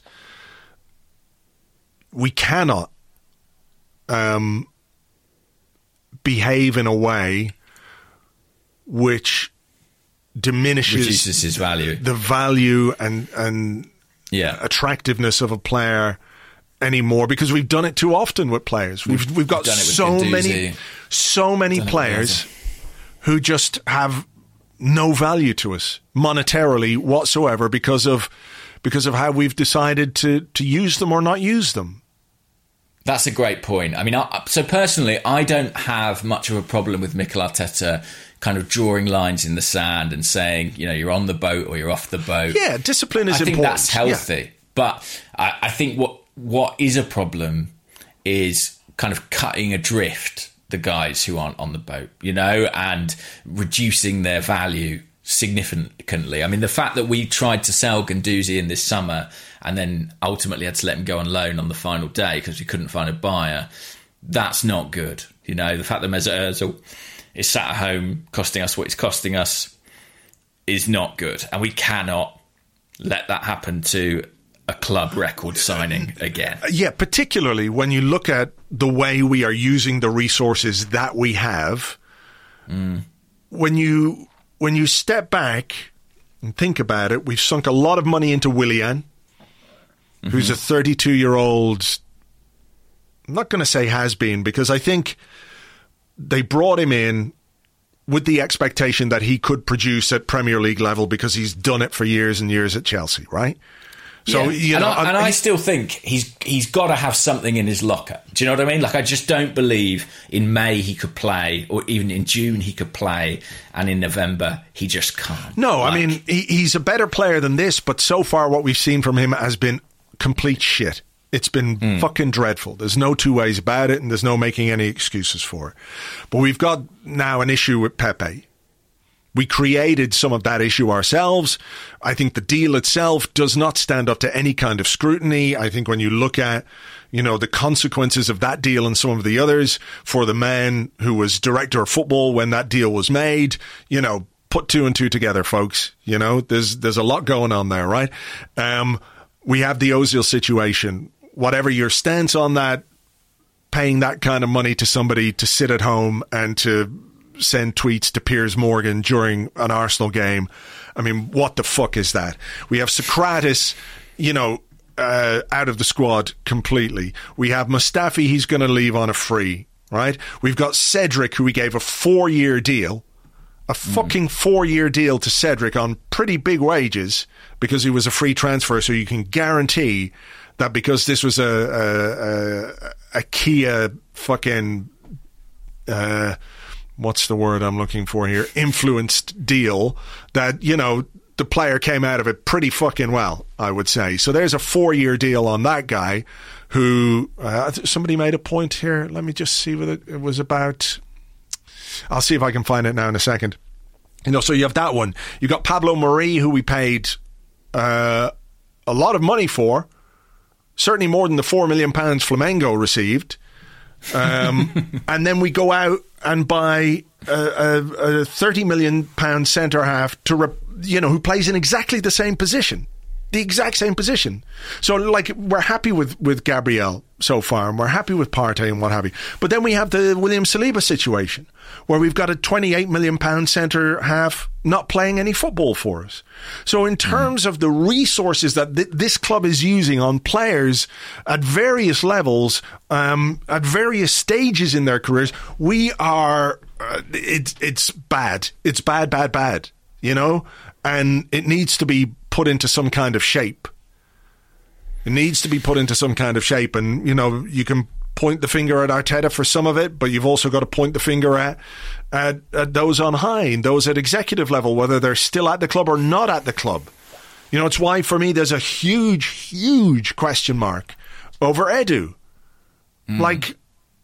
we cannot behave in a way which reduces his value, the value and attractiveness of a player anymore, because we've done it too often with players. We've got so many players who just have no value to us monetarily whatsoever because of how we've decided to use them or not use them. That's a great point. I mean, so personally, I don't have much of a problem with Mikel Arteta kind of drawing lines in the sand and saying, you're on the boat or you're off the boat. Yeah, discipline is important. I think that's healthy. Yeah. But I think what is a problem is kind of cutting adrift the guys who aren't on the boat, and reducing their value significantly. I mean, the fact that we tried to sell Guendouzi in this summer and then ultimately had to let him go on loan on the final day because we couldn't find a buyer, that's not good. The fact that Mesut Ozil is sat at home costing us what it's costing us is not good. And we cannot let that happen to a club record signing again. Yeah, particularly when you look at the way we are using the resources that we have. When you step back and think about it, we've sunk a lot of money into Willian, who's a 32-year-old, I'm not going to say has-been, because I think they brought him in with the expectation that he could produce at Premier League level because he's done it for years and years at Chelsea, right? So I still think he's got to have something in his locker. Do you know what I mean? I just don't believe in May he could play, or even in June he could play, and in November he just can't. No, I mean he's a better player than this, but so far what we've seen from him has been complete shit. It's been fucking dreadful. There's no two ways about it, and there's no making any excuses for it. But we've got now an issue with Pepe. We created some of that issue ourselves. I think the deal itself does not stand up to any kind of scrutiny. I think when you look at, the consequences of that deal and some of the others for the man who was director of football when that deal was made, put two and two together, folks. There's a lot going on there, right? We have the Ozil situation. Whatever your stance on that, paying that kind of money to somebody to sit at home and to send tweets to Piers Morgan during an Arsenal game. I mean, what the fuck is that? We have Socrates, out of the squad completely. We have Mustafi, he's going to leave on a free, right? We've got Cedric, who we gave a 4-year deal, a fucking 4-year deal to Cedric on pretty big wages because he was a free transfer, so you can guarantee that because this was a Kia fucking what's the word I'm looking for here? Influenced deal, that, you know, the player came out of it pretty fucking well, I would say. So there's a 4-year deal on that guy who, somebody made a point here. Let me just see what it was about. I'll see if I can find it now in a second. You know, so you have that one. You got Pablo Mari, who we paid a lot of money for, certainly more than the £4 million Flamengo received. And then we go out and buy a £30 million centre half who plays in exactly the same position. The exact same position. So, like, we're happy with Gabriel so far, and we're happy with Partey and what have you. But then we have the William Saliba situation, where we've got a £28 million centre half not playing any football for us. So in terms of the resources that this club is using on players at various levels, at various stages in their careers, we are, it's bad. It's bad, you know? And it needs to be put into some kind of shape. It needs to be put into some kind of shape. And, you know, you can point the finger at Arteta for some of it, but you've also got to point the finger at those on high and those at executive level, whether they're still at the club or not at the club. You know, it's why, for me, there's a huge question mark over Edu. Like,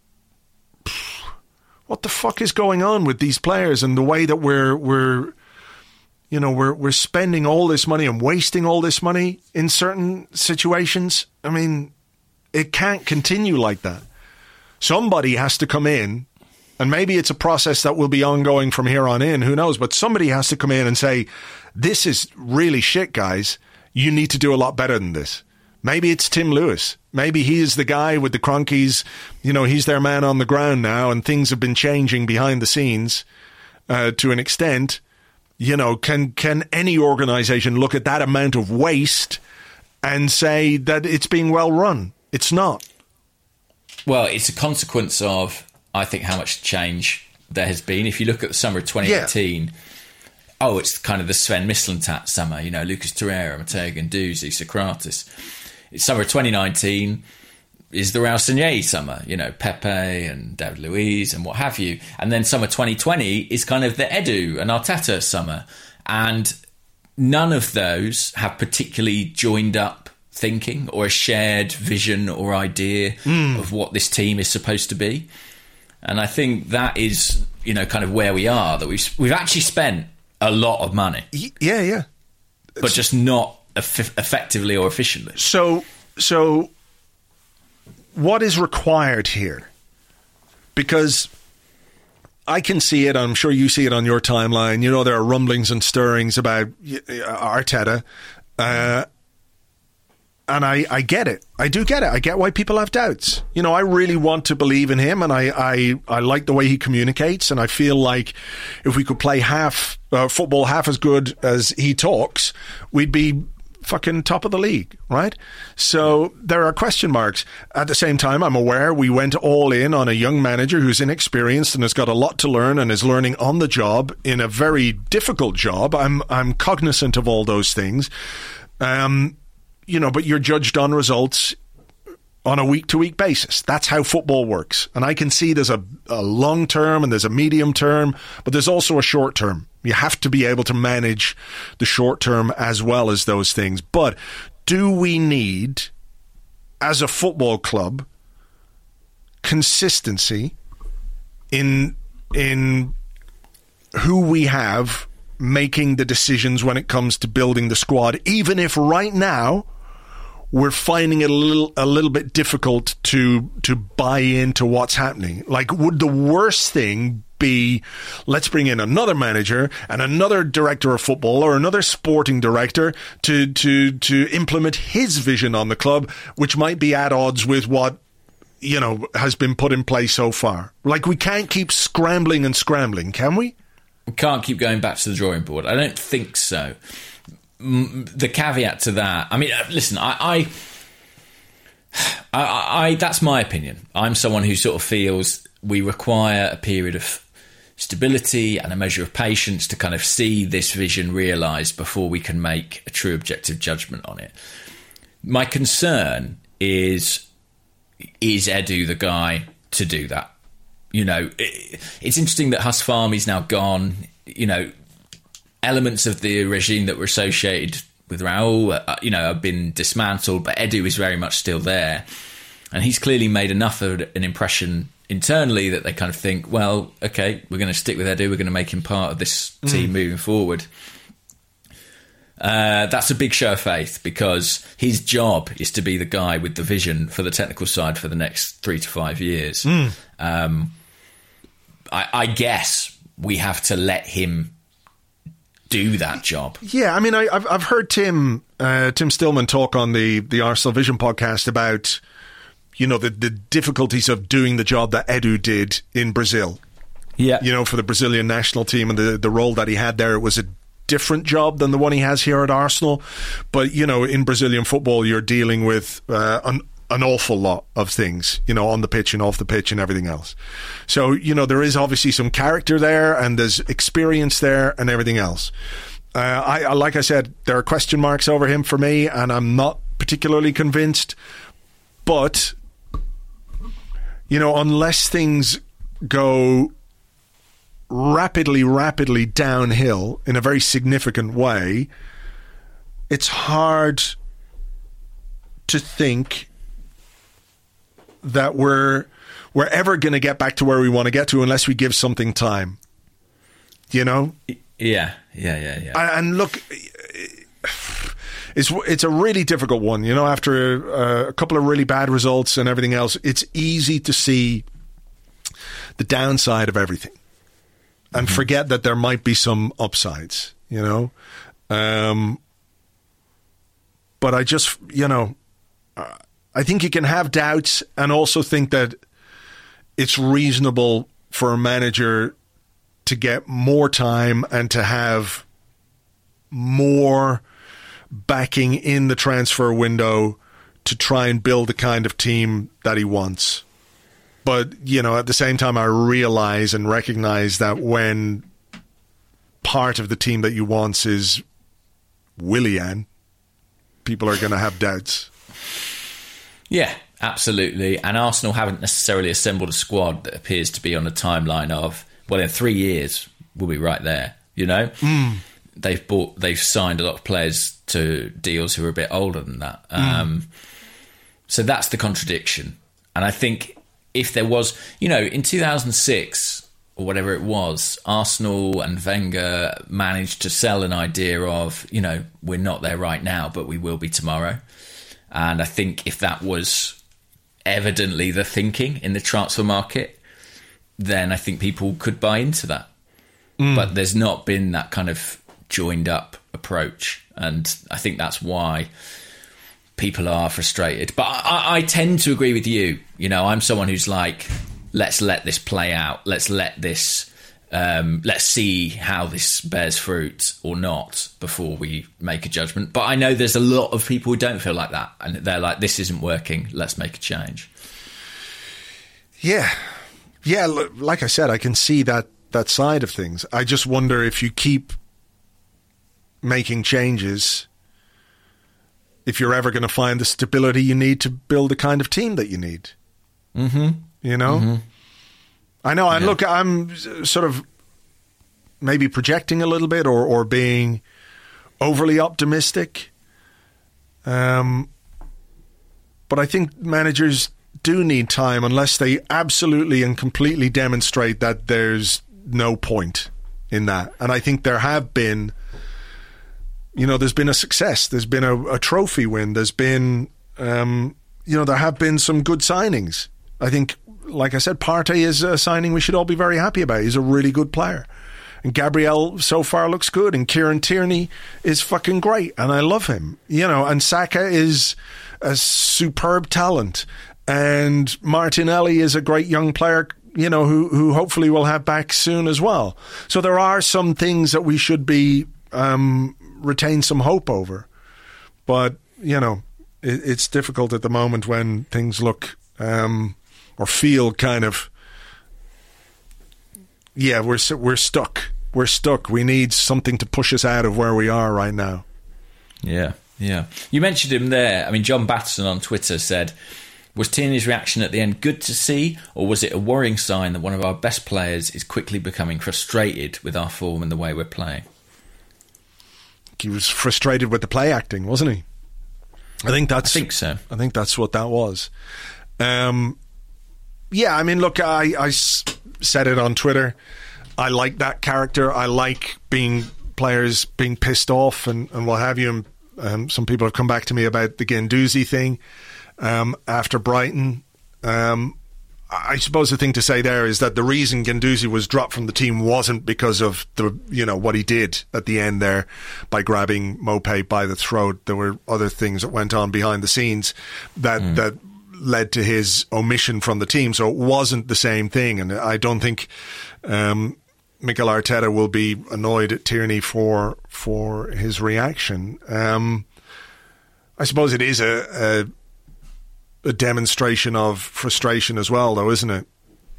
what the fuck is going on with these players and the way that we're spending all this money and wasting all this money in certain situations? I mean, it can't continue like that. Somebody has to come in, and maybe it's a process that will be ongoing from here on in, who knows, but somebody has to come in and say, this is really shit, guys. You need to do a lot better than this. Maybe it's Tim Lewis. Maybe he is the guy with the Cronkies. You know, he's their man on the ground now, and things have been changing behind the scenes to an extent. You know, can any organisation look at that amount of waste and say that it's being well run? It's not. Well, it's a consequence of, I think, how much change there has been. If you look at the summer of 2018, it's kind of the Sven Mislintat summer. You know, Lucas Torreira, Matteo Guendouzi, Socrates. It's summer of 2019 is the Raul Sanllehi summer. You know, Pepe and David Luiz and what have you. And then summer 2020 is kind of the Edu and Arteta summer. And none of those have particularly joined up thinking or a shared vision or idea of what this team is supposed to be. And I think that is, you know, kind of where we are, that we've actually spent a lot of money. Yeah. But just not effectively or efficiently. So what is required here? Because I can see it, I'm sure you see it on your timeline. You know, there are rumblings and stirrings about Arteta. And I get it. I do get it. I get why people have doubts. You know, I really want to believe in him, and I like the way he communicates, and I feel like if we could play football half as good as he talks, we'd be fucking top of the league, right? So there are question marks. At the same time, I'm aware we went all in on a young manager who's inexperienced and has got a lot to learn and is learning on the job in a very difficult job. I'm cognizant of all those things. You know, but you're judged on results on a week-to-week basis. That's how football works. And I can see there's a long term and there's a medium term, but there's also a short term. You have to be able to manage the short term as well as those things. But do we need, as a football club, consistency in who we have making the decisions when it comes to building the squad, even if right now we're finding it a little bit difficult to buy into what's happening? Like, would the worst thing be, let's bring in another manager and another director of football or another sporting director to implement his vision on the club, which might be at odds with what, you know, has been put in place so far? Like, we can't keep scrambling, can we? We can't keep going back to the drawing board. I don't think so. The caveat to that, I mean, listen, I that's my opinion. I'm someone who sort of feels we require a period of stability and a measure of patience to kind of see this vision realised before we can make a true objective judgment on it. My concern is Edu the guy to do that? You know, it's interesting that Huss Fahmi's now gone. You know, elements of the regime that were associated with Raul, you know, have been dismantled, but Edu is very much still there. And he's clearly made enough of an impression internally that they kind of think, well, okay, we're going to stick with Edu, we're going to make him part of this team moving forward. That's a big show of faith, because his job is to be the guy with the vision for the technical side for the next 3 to 5 years. I guess we have to let him do that job. Yeah, I mean, I've heard Tim Stillman talk on the Arsenal Vision podcast about, you know, the difficulties of doing the job that Edu did in Brazil. Yeah, you know, for the Brazilian national team, and the role that he had there, it was a different job than the one he has here at Arsenal. But, you know, in Brazilian football, you're dealing with an awful lot of things, you know, on the pitch and off the pitch and everything else. So, you know, there is obviously some character there, and there's experience there and everything else. I like I said, there are question marks over him for me, and I'm not particularly convinced. But, you know, unless things go rapidly downhill in a very significant way, it's hard to think that we're ever going to get back to where we want to get to unless we give something time. You know? Yeah. And look, it's a really difficult one. You know, after a couple of really bad results and everything else, it's easy to see the downside of everything and forget that there might be some upsides, you know? But I just, you know, I think you can have doubts and also think that it's reasonable for a manager to get more time and to have more backing in the transfer window to try and build the kind of team that he wants. But, you know, at the same time, I realize and recognize that when part of the team that you want is Willian, people are going to have doubts. Yeah, absolutely. And Arsenal haven't necessarily assembled a squad that appears to be on a timeline of, well, in 3 years, we'll be right there, you know? They've signed a lot of players to deals who are a bit older than that. So that's the contradiction. And I think if there was, you know, in 2006 or whatever it was, Arsenal and Wenger managed to sell an idea of, you know, we're not there right now, but we will be tomorrow. And I think if that was evidently the thinking in the transfer market, then I think people could buy into that. But there's not been that kind of joined up approach. And I think that's why people are frustrated. But I tend to agree with you. You know, I'm someone who's like, let's let this play out. Let's let this, let's see how this bears fruit or not before we make a judgment. But I know there's a lot of people who don't feel like that. And they're like, this isn't working. Let's make a change. Yeah. Yeah, like I said, I can see that side of things. I just wonder if you keep making changes, if you're ever going to find the stability you need to build the kind of team that you need. You know? I know, and look, I'm sort of maybe projecting a little bit or being overly optimistic. But I think managers do need time unless they absolutely and completely demonstrate that there's no point in that. And I think there have been, you know, there's been a success. There's been a trophy win. There's been, you know, there have been some good signings. I think, like I said, Partey is a signing we should all be very happy about. He's a really good player. And Gabriel so far looks good. And Kieran Tierney is fucking great. And I love him. You know, and Saka is a superb talent. And Martinelli is a great young player, you know, who hopefully will have back soon as well. So there are some things that we should be retain some hope over. But, you know, it's difficult at the moment when things look or feel kind of, yeah, we're stuck. We're stuck. We need something to push us out of where we are right now. Yeah. Yeah. You mentioned him there. I mean, John Batterson on Twitter said, was Tierney's reaction at the end good to see, or was it a worrying sign that one of our best players is quickly becoming frustrated with our form and the way we're playing? He was frustrated with the play acting, wasn't he? I think so. I think that's what that was. Yeah, I mean, look, I said it on Twitter. I like that character. I like players being pissed off and what have you. Some people have come back to me about the Guendouzi thing after Brighton. I suppose the thing to say there is that the reason Guendouzi was dropped from the team wasn't because of what he did at the end there by grabbing Maupay by the throat. There were other things that went on behind the scenes that led to his omission from the team. So it wasn't the same thing. And I don't think Mikel Arteta will be annoyed at Tierney for his reaction. I suppose it is a demonstration of frustration as well, though, isn't it?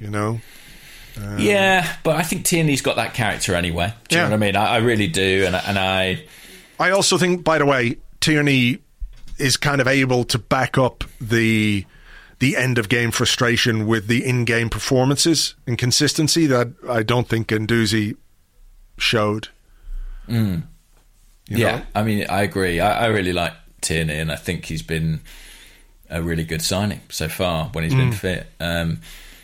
Yeah, but I think Tierney's got that character anyway. Do you know what I mean? I really do, and I also think, by the way, Tierney is kind of able to back up the end of game frustration with the in-game performances and consistency that I don't think Guendouzi showed. Yeah, I mean, I agree. I really like Tierney, and I think he's been a really good signing so far when he's been fit. And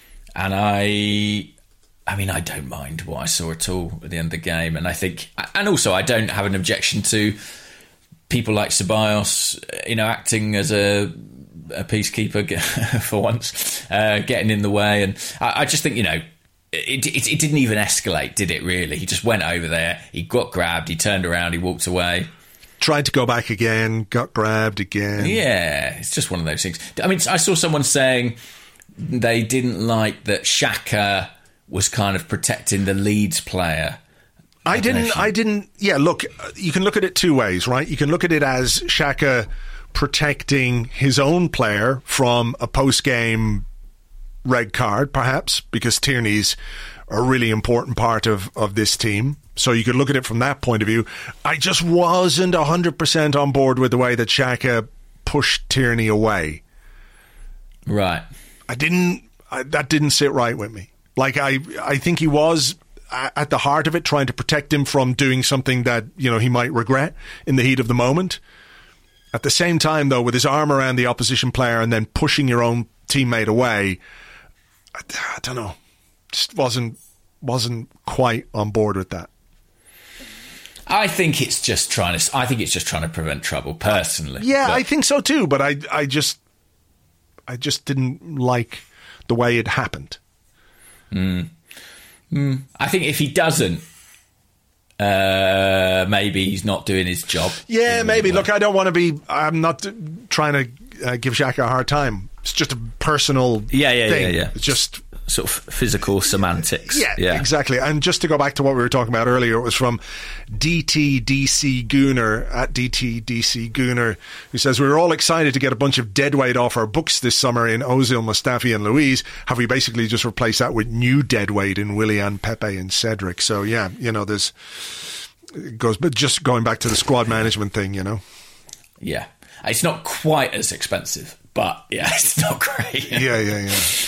I don't mind what I saw at all at the end of the game. And I think, and also I don't have an objection to people like Ceballos, acting as a peacekeeper for once, getting in the way. And I just think, it didn't even escalate, did it really? He just went over there, he got grabbed, he turned around, he walked away. Tried to go back again, got grabbed again. Yeah, it's just one of those things. I mean, I saw someone saying they didn't like that Xhaka was kind of protecting the Leeds player. I didn't. Yeah, look, you can look at it two ways, right? You can look at it as Xhaka protecting his own player from a post-game red card, perhaps, because Tierney's a really important part of this team. So you could look at it from that point of view. I just wasn't 100% on board with the way that Xhaka pushed Tierney away. Right. That didn't sit right with me. Like, I think he was at the heart of it, trying to protect him from doing something that, he might regret in the heat of the moment. At the same time, though, with his arm around the opposition player and then pushing your own teammate away, I don't know. Just wasn't quite on board with that. I think it's just trying to prevent trouble, personally. Yeah, I think so too. But I just didn't like the way it happened. I think if he doesn't, maybe he's not doing his job. Yeah, maybe. Look, I'm not trying to give Xhaka a hard time. It's just a personal thing. Yeah. It's just sort of physical semantics. Yeah, exactly. And just to go back to what we were talking about earlier, it was from DTDC Gooner, at DTDC Gooner, who says, we were all excited to get a bunch of deadweight off our books this summer in Ozil, Mustafi and Luiz. Have we basically just replaced that with new deadweight in Willian, Pepe and Cedric? So yeah, there's... It goes, but just going back to the squad management thing, Yeah. It's not quite as expensive, but yeah, it's not great. Yeah.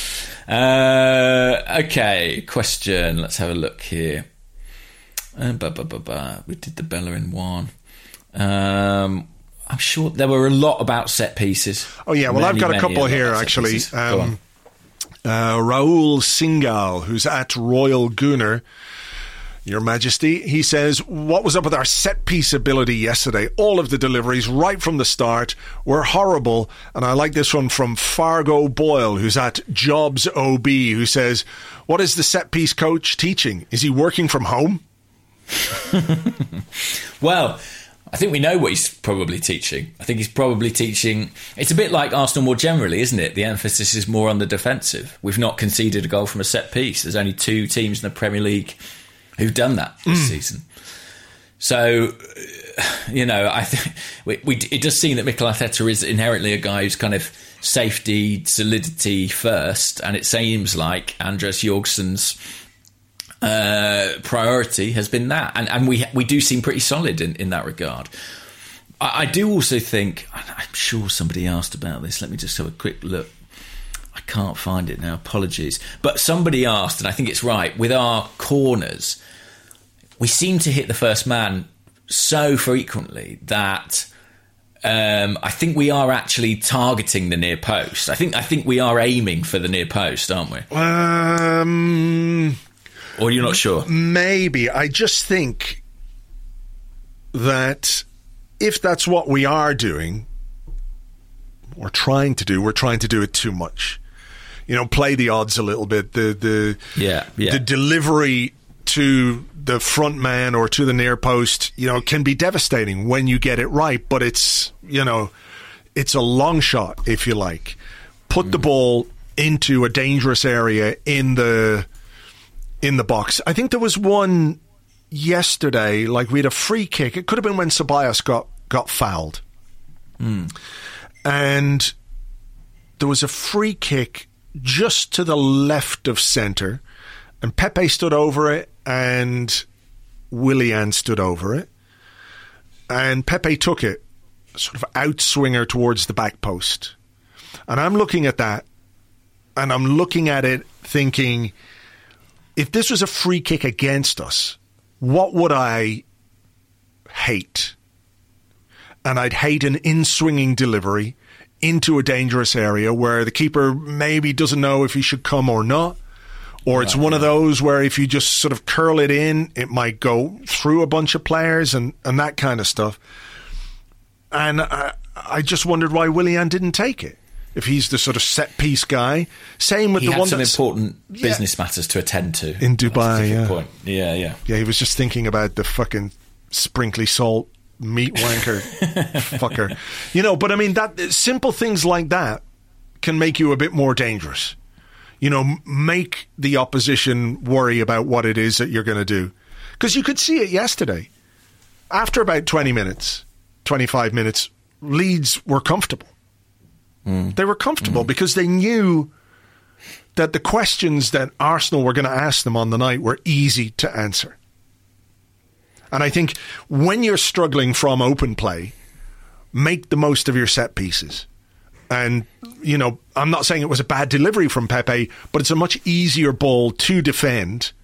Okay, question. Let's have a look here. We did the Bellerin one. I'm sure there were a lot about set pieces. Oh yeah, well I've got a couple here actually. Raul Singal, who's at Royal Gooner, Your Majesty, he says, what was up with our set-piece ability yesterday? All of the deliveries right from the start were horrible. And I like this one from Fargo Boyle, who's at Jobs OB, who says, what is the set-piece coach teaching? Is he working from home? Well, I think we know what he's probably teaching. I think he's probably teaching... It's a bit like Arsenal more generally, isn't it? The emphasis is more on the defensive. We've not conceded a goal from a set-piece. There's only 2 teams in the Premier League who've done that this season. So, I think it does seem that Mikel Arteta is inherently a guy who's kind of safety, solidity first, and it seems like Andreas Jorgensen's priority has been that, and we do seem pretty solid in that regard. I do also think, I'm sure somebody asked about this. Let me just have a quick look. I can't find it now. Apologies. But somebody asked, and I think it's right, with our corners, we seem to hit the first man so frequently that I think we are actually targeting the near post. I think we are aiming for the near post, aren't we? Or you're not sure? Maybe. I just think that if that's what we are doing, or trying to do, we're trying to do it too much. You know, play the odds a little bit. The delivery to the front man or to the near post, you know, can be devastating when you get it right, but it's, you know, it's a long shot, if you like. Put the ball into a dangerous area in the box. I think there was one yesterday, like we had a free kick. It could have been when Ceballos got fouled. And there was a free kick just to the left of centre, and Pepe stood over it and Willian stood over it, and Pepe took it, sort of outswinger towards the back post. And I'm looking at that, and I'm looking at it thinking, if this was a free kick against us, what would I hate? And I'd hate an in-swinging delivery into a dangerous area where the keeper maybe doesn't know if he should come or not. Or it's one of those where if you just sort of curl it in, it might go through a bunch of players and that kind of stuff. And I just wondered why Willian didn't take it. If he's the sort of set-piece guy. Same with the one that's... He had some important business matters to attend to. In Dubai, yeah. Point. Yeah. Yeah, he was just thinking about the fucking sprinkly salt meat wanker fucker. You know, but I mean, that simple things like that can make you a bit more dangerous. You know, make the opposition worry about what it is that you're going to do. Because you could see it yesterday. After about 20 minutes, 25 minutes, Leeds were comfortable. They were comfortable because they knew that the questions that Arsenal were going to ask them on the night were easy to answer. And I think when you're struggling from open play, make the most of your set pieces. And, you know, I'm not saying it was a bad delivery from Pepe, but it's a much easier ball to defend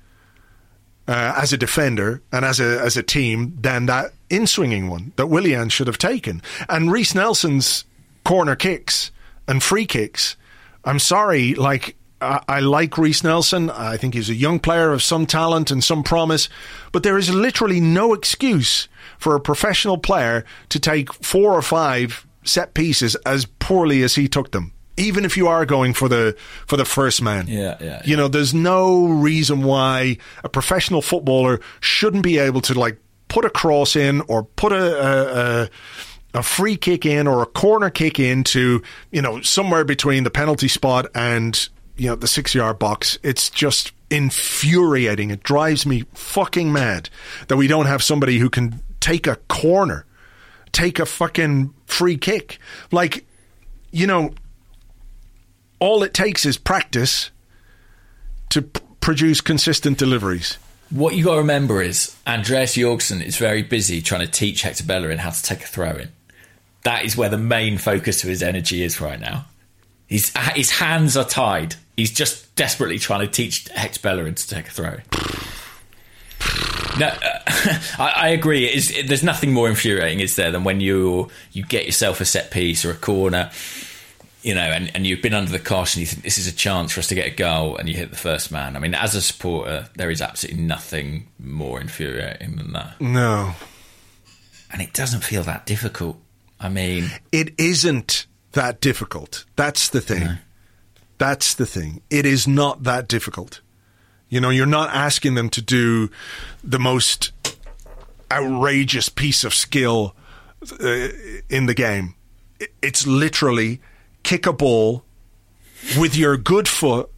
as a defender and as a team than that in-swinging one that Willian should have taken. And Reece Nelson's corner kicks and free kicks, I'm sorry, like, I like Reece Nelson. I think he's a young player of some talent and some promise, but there is literally no excuse for a professional player to take 4 or 5 set pieces as poorly as he took them, even if you are going for the first man. Yeah. You know, there's no reason why a professional footballer shouldn't be able to, like, put a cross in or put a free kick in or a corner kick into, you know, somewhere between the penalty spot and, you know, the 6-yard box. It's just infuriating. It drives me fucking mad that we don't have somebody who can take a corner, take a fucking free kick. Like, you know, all it takes is practice to produce consistent deliveries. What you got to remember is Andreas Jorgensen is very busy trying to teach Hector Bellerin how to take a throw in. That is where the main focus of his energy is right now. His hands are tied. He's just desperately trying to teach Hector Bellerin to take a throw in. No, I agree. There's nothing more infuriating, is there, than when you get yourself a set piece or a corner, you know, and you've been under the cosh and you think this is a chance for us to get a goal and you hit the first man. I mean, as a supporter, there is absolutely nothing more infuriating than that. No. And it doesn't feel that difficult. I mean... It isn't that difficult. That's the thing. No. That's the thing. It is not that difficult. You know, you're not asking them to do the most outrageous piece of skill in the game. It's literally kick a ball with your good foot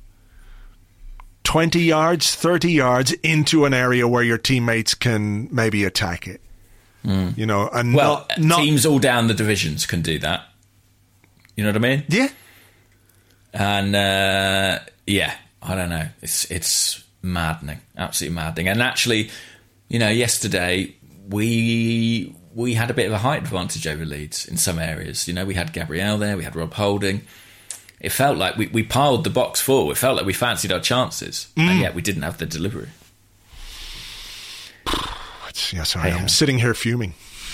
20 yards, 30 yards into an area where your teammates can maybe attack it. You know, and teams all down the divisions can do that. You know what I mean? Yeah. And I don't know. It's maddening, absolutely maddening. And actually, you know, yesterday we we had a bit of a height advantage over Leeds in some areas. You know, we had Gabriel there, we had Rob Holding. It felt like we piled the box full. It felt like we fancied our chances, and yet we didn't have the delivery. Sorry, I'm sitting here fuming.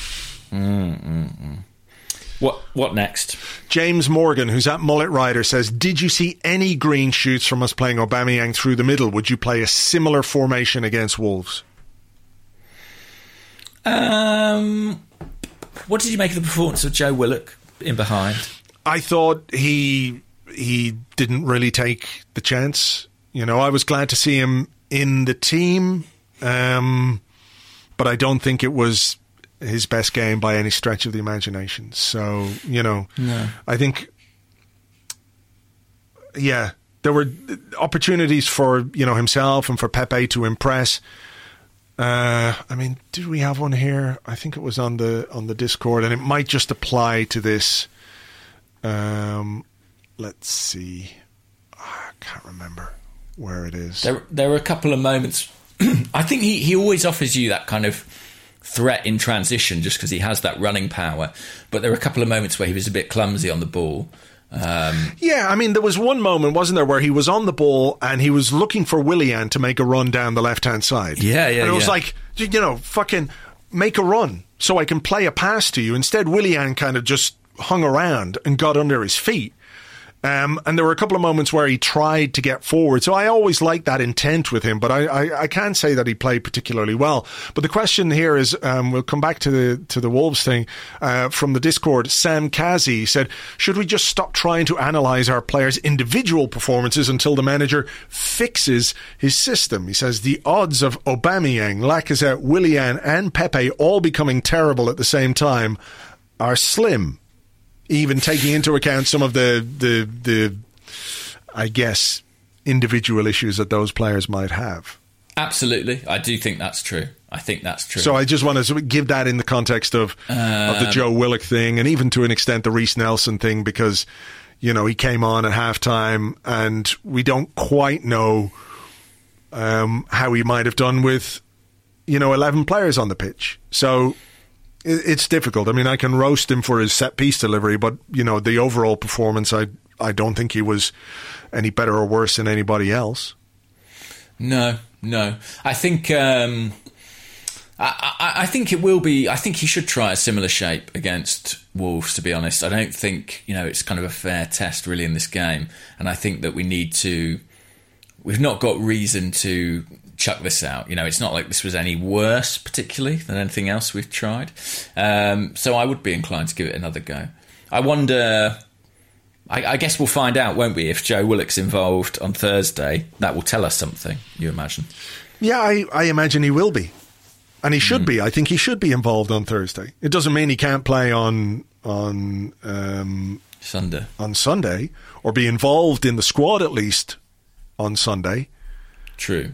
What next? James Morgan, who's at Mullet Rider, says, did you see any green shoots from us playing Aubameyang through the middle? Would you play a similar formation against Wolves? What did you make of the performance of Joe Willock in behind? I thought he didn't really take the chance. You know, I was glad to see him in the team, but I don't think it was his best game by any stretch of the imagination. So, you know, I think, there were opportunities for, you know, himself and for Pepe to impress. I mean, did we have one here? I think it was on the Discord, and it might just apply to this. Let's see. I can't remember where it is. There were a couple of moments. I think he always offers you that kind of threat in transition just because he has that running power. But there were a couple of moments where he was a bit clumsy on the ball. I mean, there was one moment, wasn't there, where he was on the ball and he was looking for Willian to make a run down the left-hand side. And it was like, you know, fucking make a run so I can play a pass to you. Instead, Willian kind of just hung around and got under his feet. And there were a couple of moments where he tried to get forward. So I always liked that intent with him, but I can't say that he played particularly well. But the question here is, we'll come back to the Wolves thing, from the Discord. Sam Kazi said, should we just stop trying to analyse our players' individual performances until the manager fixes his system? He says, the odds of Aubameyang, Lacazette, Willian and Pepe all becoming terrible at the same time are slim. Even taking into account some of the I guess, individual issues that those players might have. Absolutely. I do think that's true. I think that's true. So I just want to give that in the context of the Joe Willock thing, and even to an extent the Reece Nelson thing, because, you know, he came on at halftime and we don't quite know how he might have done with, you know, 11 players on the pitch. So it's difficult. I mean, I can roast him for his set-piece delivery, but, you know, the overall performance, I don't think he was any better or worse than anybody else. No. I think I think it will be. I think he should try a similar shape against Wolves, to be honest. I don't think, you know, it's kind of a fair test, really, in this game. And I think that we've not got reason to chuck this out. You know, it's not like this was any worse particularly than anything else we've tried. So I would be inclined to give it another go. I wonder, I guess we'll find out, won't we, if Joe Willock's involved on Thursday. That will tell us something, you imagine? Yeah, I imagine he will be. And he should be. I think he should be involved on Thursday. It doesn't mean he can't play on Sunday, or be involved in the squad at least on Sunday. True.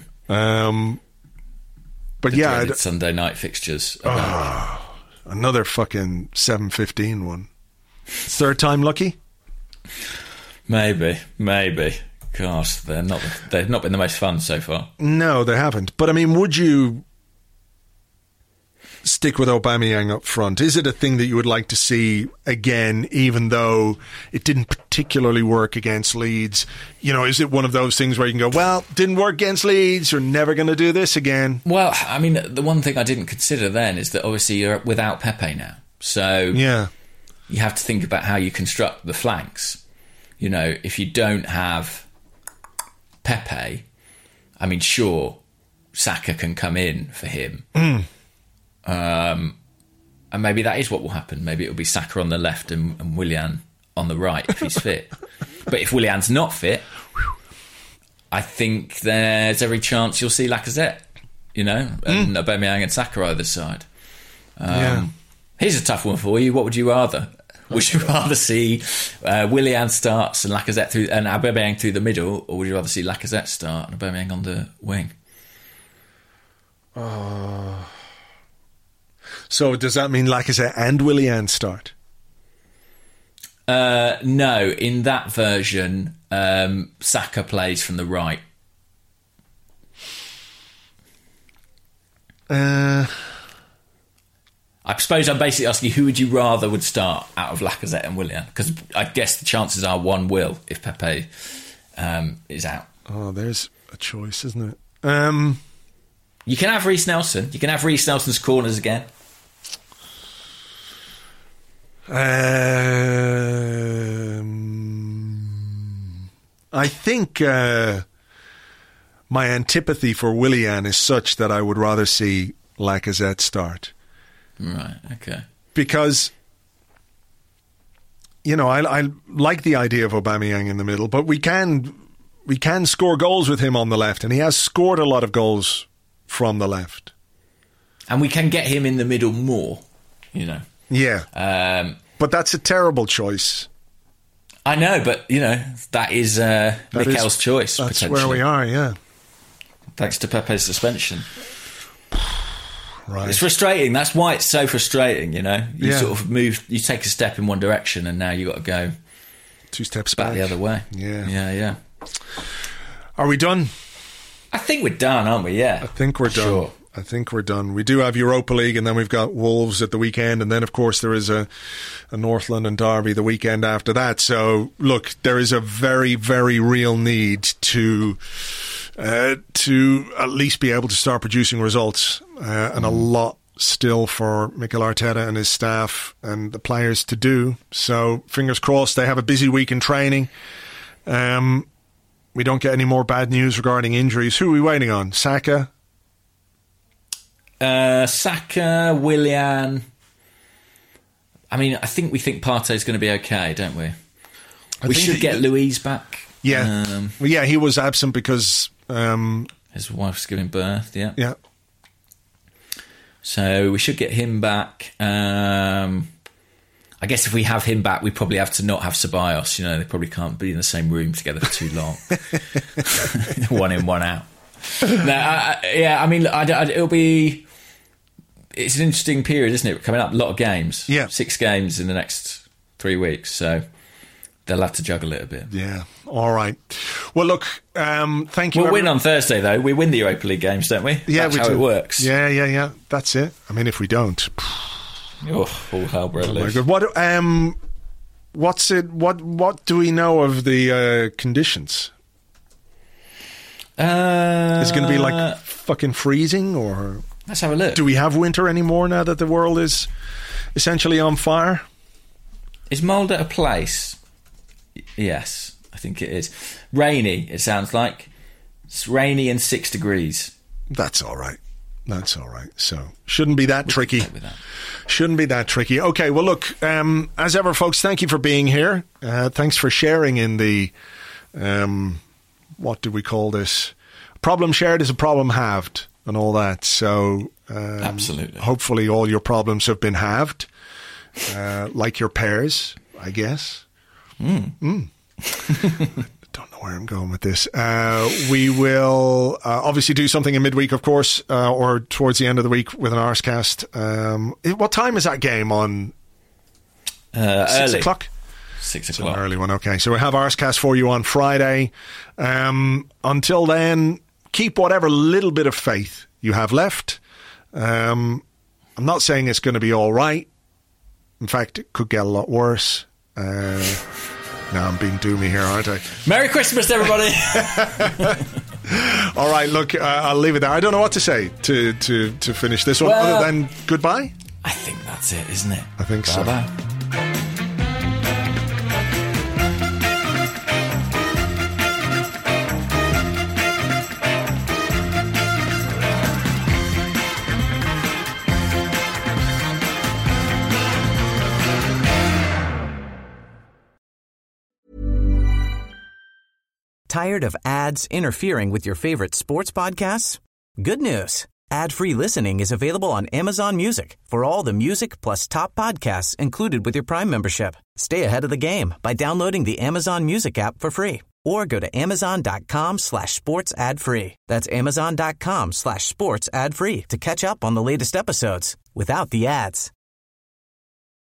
But yeah, Sunday night fixtures. Another fucking 7:15 one. Third time lucky? Maybe. Gosh, they've not been the most fun so far. No, they haven't. But I mean, would you stick with Aubameyang up front? Is it a thing that you would like to see again, even though it didn't particularly work against Leeds? You know, is it one of those things where you can go, well, didn't work against Leeds, you're never going to do this again? Well, I mean, the one thing I didn't consider then is that obviously you're without Pepe now. So yeah, you have to think about how you construct the flanks. You know, if you don't have Pepe, I mean, sure, Saka can come in for him. And maybe that is what will happen. Maybe it'll be Saka on the left and Willian on the right if he's fit. But if Willian's not fit, I think there's every chance you'll see Lacazette, you know, and Aubameyang and Saka either side. Here's a tough one for you. What would you rather? Would you rather see Willian starts and Lacazette and Aubameyang through the middle, or would you rather see Lacazette start and Aubameyang on the wing? So does that mean Lacazette and Willian start? No, in that version, Saka plays from the right. I suppose I'm basically asking you, who would you rather would start out of Lacazette and Willian? Because I guess the chances are one will if Pepe is out. Oh, there's a choice, isn't it? You can have Reece Nelson. You can have Reece Nelson's corners again. I think my antipathy for Willian is such that I would rather see Lacazette start. Right, okay. Because, you know, I like the idea of Aubameyang in the middle, but we can score goals with him on the left, and he has scored a lot of goals from the left. And we can get him in the middle more, you know. Yeah. But that's a terrible choice. I know, but, you know, that is Mikel's choice, That's potentially. where we are, yeah. Thanks to Pepe's suspension. Right. It's frustrating. That's why it's so frustrating, you know. You Yeah. sort of move, you take a step in one direction and now you've got to go 2 steps back back the other way. Yeah. Yeah. Are we done? I think we're done, aren't we? Yeah. I think we're done. Sure. I think we're done. We do have Europa League, and then we've got Wolves at the weekend, and then, of course, there is a North London derby the weekend after that. So, look, there is a very, very real need to at least be able to start producing results, and a lot still for Mikel Arteta and his staff and the players to do. So, fingers crossed, they have a busy week in training. We don't get any more bad news regarding injuries. Who are we waiting on? Saka? Saka, Willian. I mean, I think we think Partey's going to be okay, don't we? We should get Louise back. Yeah. Well, yeah, he was absent because... his wife's giving birth, yeah. Yeah. So we should get him back. I guess if we have him back, we probably have to not have Ceballos. You know, they probably can't be in the same room together for too long. One in, one out. I mean, it'll be... It's an interesting period, isn't it? Coming up, a lot of games. Yeah. 6 games in the next 3 weeks, so they'll have to juggle it a bit. Yeah. All right. Well, look, thank you. We'll win on Thursday, though. We win the Europa League games, don't we? Yeah, That's we how do. it works. Yeah. That's it. I mean, if we don't... Oh, all hell broke loose. My God. What do we know of the conditions? Is it going to be like fucking freezing, or let's have a look. do we have winter anymore now that the world is essentially on fire? Is Mould at a place? Yes, I think it is. Rainy, it sounds like. It's rainy and 6 degrees. That's all right. So shouldn't be that tricky. Shouldn't be that tricky. Okay, well, look, as ever, folks, thank you for being here. Thanks for sharing in the, what do we call this? Problem shared is a problem halved and all that. So absolutely. Hopefully all your problems have been halved, like your pears, I guess. Don't know where I'm going with this. We will obviously do something in midweek, of course, or towards the end of the week with an Arscast. What time is that game on? 6 o'clock? 6 It's an o'clock. early one, okay. So we'll have Arscast for you on Friday. Until then, keep whatever little bit of faith you have left. I'm not saying it's going to be all right. In fact, it could get a lot worse. Now I'm being doomy here, aren't I? Merry Christmas, everybody. All right, look, I'll leave it there. I don't know what to say to finish this one, other than goodbye. I think that's it, isn't it? I think so. Bye-bye. Tired of ads interfering with your favorite sports podcasts? Good news. Ad-free listening is available on Amazon Music for all the music plus top podcasts included with your Prime membership. Stay ahead of the game by downloading the Amazon Music app for free or go to amazon.com/sports ad free. That's amazon.com/sports ad free to catch up on the latest episodes without the ads.